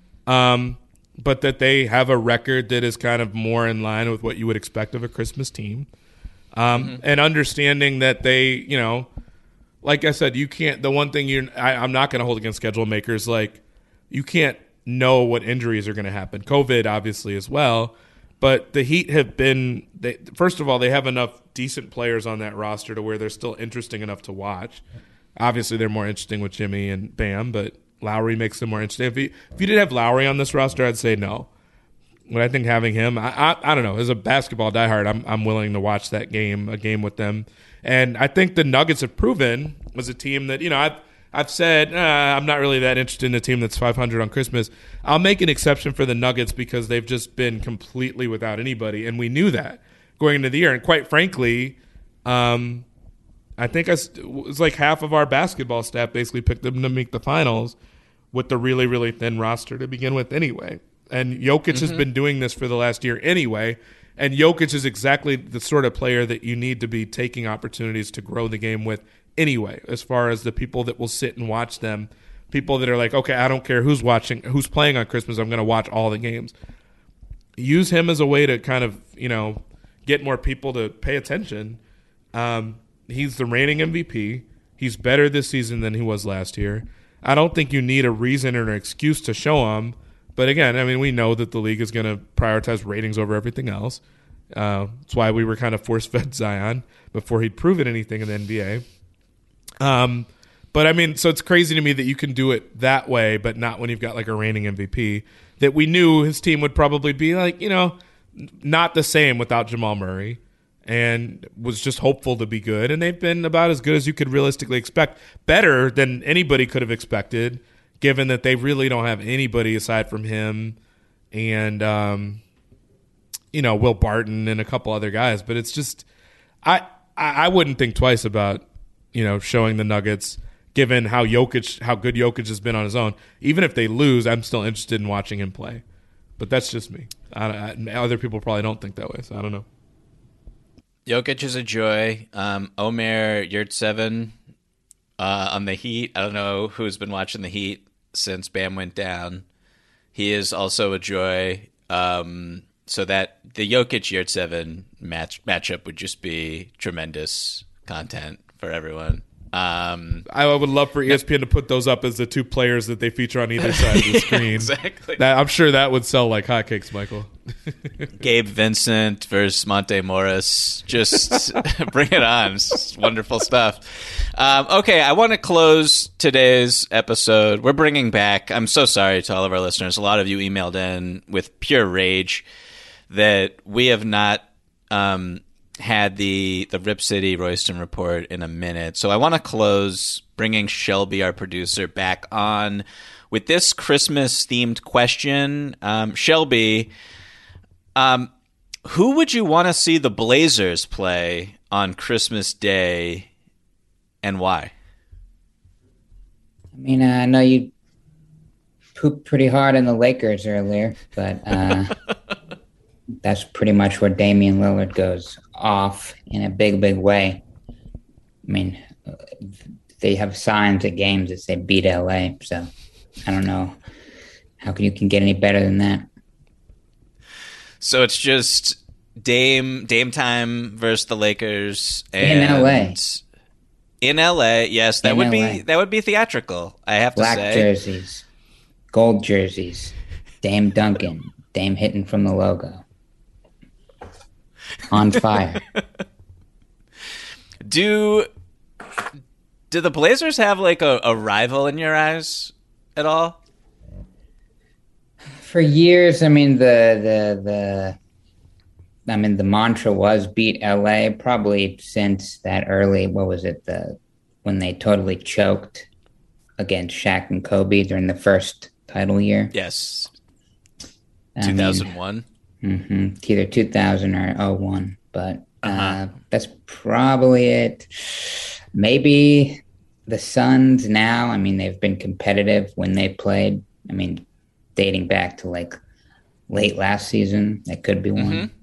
but that they have a record that is kind of more in line with what you would expect of a Christmas team. And understanding that they, like I said, you can't. The one thing I'm not going to hold against schedule makers, you can't know what injuries are going to happen. COVID, obviously, as well. But the Heat have been. First of all, they have enough decent players on that roster to where they're still interesting enough to watch. Obviously, they're more interesting with Jimmy and Bam, but Lowry makes them more interesting. If you didn't have Lowry on this roster, I'd say no. But I think having him, I don't know. As a basketball diehard, I'm willing to watch a game with them. And I think the Nuggets have proven as a team that, I've said I'm not really that interested in a team that's 500 on Christmas. I'll make an exception for the Nuggets because they've just been completely without anybody, and we knew that going into the year. And quite frankly, I think it was half of our basketball staff basically picked them to make the finals with the really, really thin roster to begin with anyway. And Jokic has been doing this for the last year anyway. And Jokic is exactly the sort of player that you need to be taking opportunities to grow the game with anyway, as far as the people that will sit and watch them, people that are okay, I don't care who's playing on Christmas, I'm going to watch all the games. Use him as a way to kind of, get more people to pay attention. He's the reigning MVP. He's better this season than he was last year. I don't think you need a reason or an excuse to show him. But again, we know that the league is going to prioritize ratings over everything else. That's why we were kind of force-fed Zion before he'd proven anything in the NBA. But so it's crazy to me that you can do it that way, but not when you've got a reigning MVP that we knew his team would probably be not the same without Jamal Murray, and was just hopeful to be good. And they've been about as good as you could realistically expect, better than anybody could have expected, given that they really don't have anybody aside from him and, Will Barton and a couple other guys. But it's just I wouldn't think twice about, showing the Nuggets, given how good Jokic has been on his own. Even if they lose, I'm still interested in watching him play. But that's just me. Other people probably don't think that way, so I don't know. Jokic is a joy. Omer Yurtseven on the Heat. I don't know who's been watching the Heat since Bam went down. He is also a joy. So that the Jokic Yurtseven matchup would just be tremendous content for everyone. I would love for ESPN to put those up as the 2 players that they feature on either side of the screen. Exactly. I'm sure that would sell like hotcakes, Michael. Gabe Vincent versus Monte Morris. Just bring it on. It's wonderful stuff. Okay, I want to close today's episode. We're bringing back, I'm so sorry to all of our listeners. A lot of you emailed in with pure rage that we have not had the Rip City Royston report in a minute. So I want to close bringing Shelby, our producer, back on with this Christmas-themed question. Shelby, who would you want to see the Blazers play on Christmas Day and why? I know you pooped pretty hard on the Lakers earlier, but that's pretty much where Damian Lillard goes off in a big, big way. I mean, they have signs at games that say beat LA. So I don't know how you can get any better than that. So it's just Dame time versus the Lakers in LA. In LA, yes, that would be theatrical. I have to say. Black jerseys, gold jerseys, Dame Duncan, Dame hitting from the logo. On fire. Do the Blazers have like a rival in your eyes at all? For years, I mean the mantra was beat LA, probably since that early, when they totally choked against Shaq and Kobe during the first title year. Yes. 2001. It's either 2000 or 01, but that's probably it. Maybe the Suns now, I mean, they've been competitive when they played. I mean, dating back to like late last season, that could be one. Mm-hmm.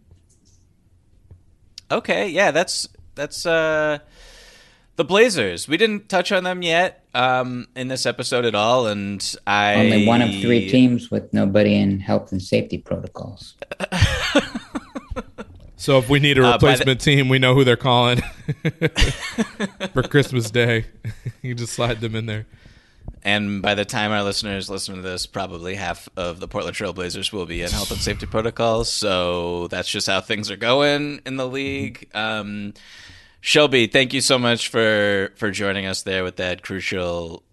Okay, yeah, that's the Blazers. We didn't touch on them yet in this episode at all, and only one of 3 teams with nobody in health and safety protocols. So if we need a replacement team, we know who they're calling for Christmas Day. You just slide them in there. And by the time our listeners listen to this, probably half of the Portland Trail Blazers will be in health and safety protocols. So that's just how things are going in the league. Shelby, thank you so much for joining us there with that crucial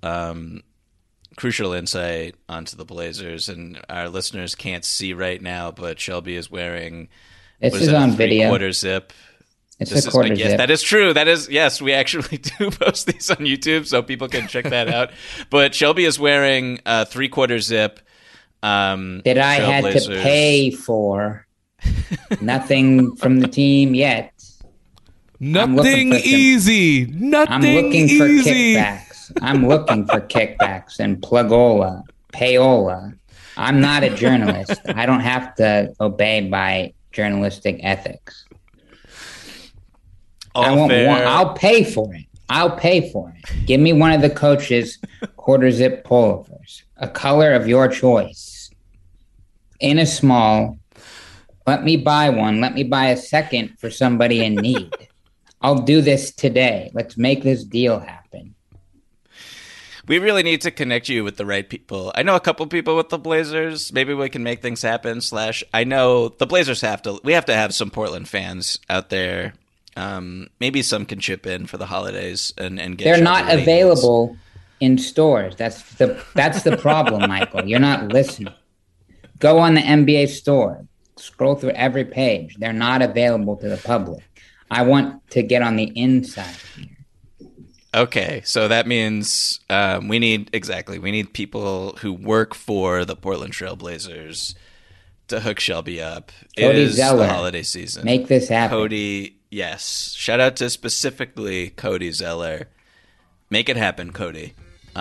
insight onto the Blazers. And our listeners can't see right now, but Shelby is wearing this is on video. 3/4 zip. It's a quarter zip. Yes, that is true. That is, yes, we actually do post these on YouTube, so people can check that out. But Shelby is wearing a 3/4 zip. That I had to pay for. Nothing from the team yet. Nothing easy. Nothing I'm looking for easy. kickbacks. I'm looking for kickbacks and plugola, payola. I'm not a journalist. I don't have to obey by journalistic ethics. I'll pay for it. I'll pay for it. Give me one of the coach's quarter zip pullovers, a color of your choice. In a small, let me buy one. Let me buy a second for somebody in need. I'll do this today. Let's make this deal happen. We really need to connect you with the right people. I know a couple people with the Blazers. Maybe we can make things happen. I know the Blazers we have to have some Portland fans out there. Maybe some can chip in for the holidays and get. They're not available in stores. That's the problem, Michael. You're not listening. Go on the NBA store. Scroll through every page. They're not available to the public. I want to get on the inside here. Okay, so that means we need people who work for the Portland Trail Blazers to hook Shelby up. Cody it is Zeller. The holiday season. Make this happen. Cody, yes. Shout out to specifically Cody Zeller. Make it happen, Cody.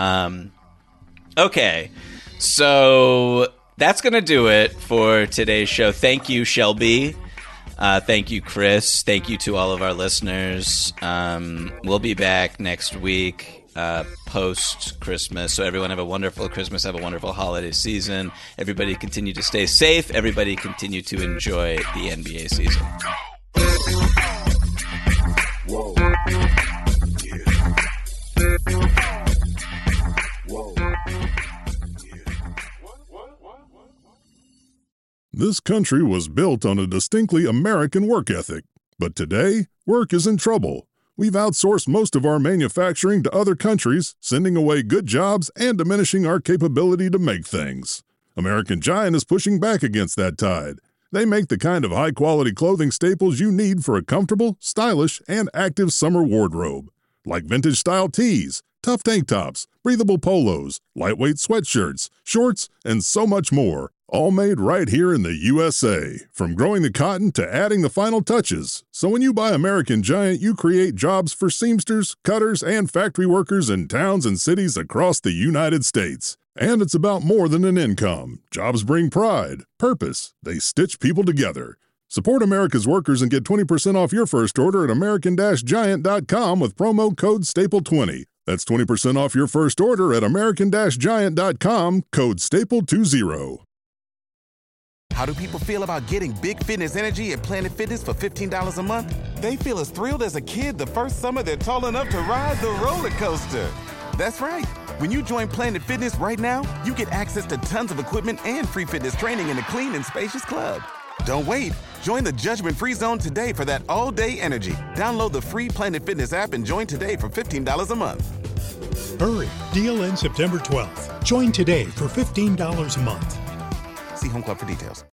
Okay, so that's going to do it for today's show. Thank you, Shelby. Thank you, Chris. Thank you to all of our listeners. We'll be back next week post-Christmas. So everyone have a wonderful Christmas. Have a wonderful holiday season. Everybody continue to stay safe. Everybody continue to enjoy the NBA season. Whoa. This country was built on a distinctly American work ethic. But today, work is in trouble. We've outsourced most of our manufacturing to other countries, sending away good jobs and diminishing our capability to make things. American Giant is pushing back against that tide. They make the kind of high-quality clothing staples you need for a comfortable, stylish, and active summer wardrobe. Like vintage-style tees, tough tank tops, breathable polos, lightweight sweatshirts, shorts, and so much more. All made right here in the USA, from growing the cotton to adding the final touches. So when you buy American Giant, you create jobs for seamsters, cutters, and factory workers in towns and cities across the United States. And it's about more than an income. Jobs bring pride, purpose. They stitch people together. Support America's workers and get 20% off your first order at American-Giant.com with promo code STAPLE20. That's 20% off your first order at American-Giant.com, code STAPLE20. How do people feel about getting Big Fitness Energy at Planet Fitness for $15 a month? They feel as thrilled as a kid the first summer they're tall enough to ride the roller coaster. That's right. When you join Planet Fitness right now, you get access to tons of equipment and free fitness training in a clean and spacious club. Don't wait. Join the judgment-free zone today for that all-day energy. Download the free Planet Fitness app and join today for $15 a month. Hurry. Deal ends September 12th. Join today for $15 a month. See Home Club for details.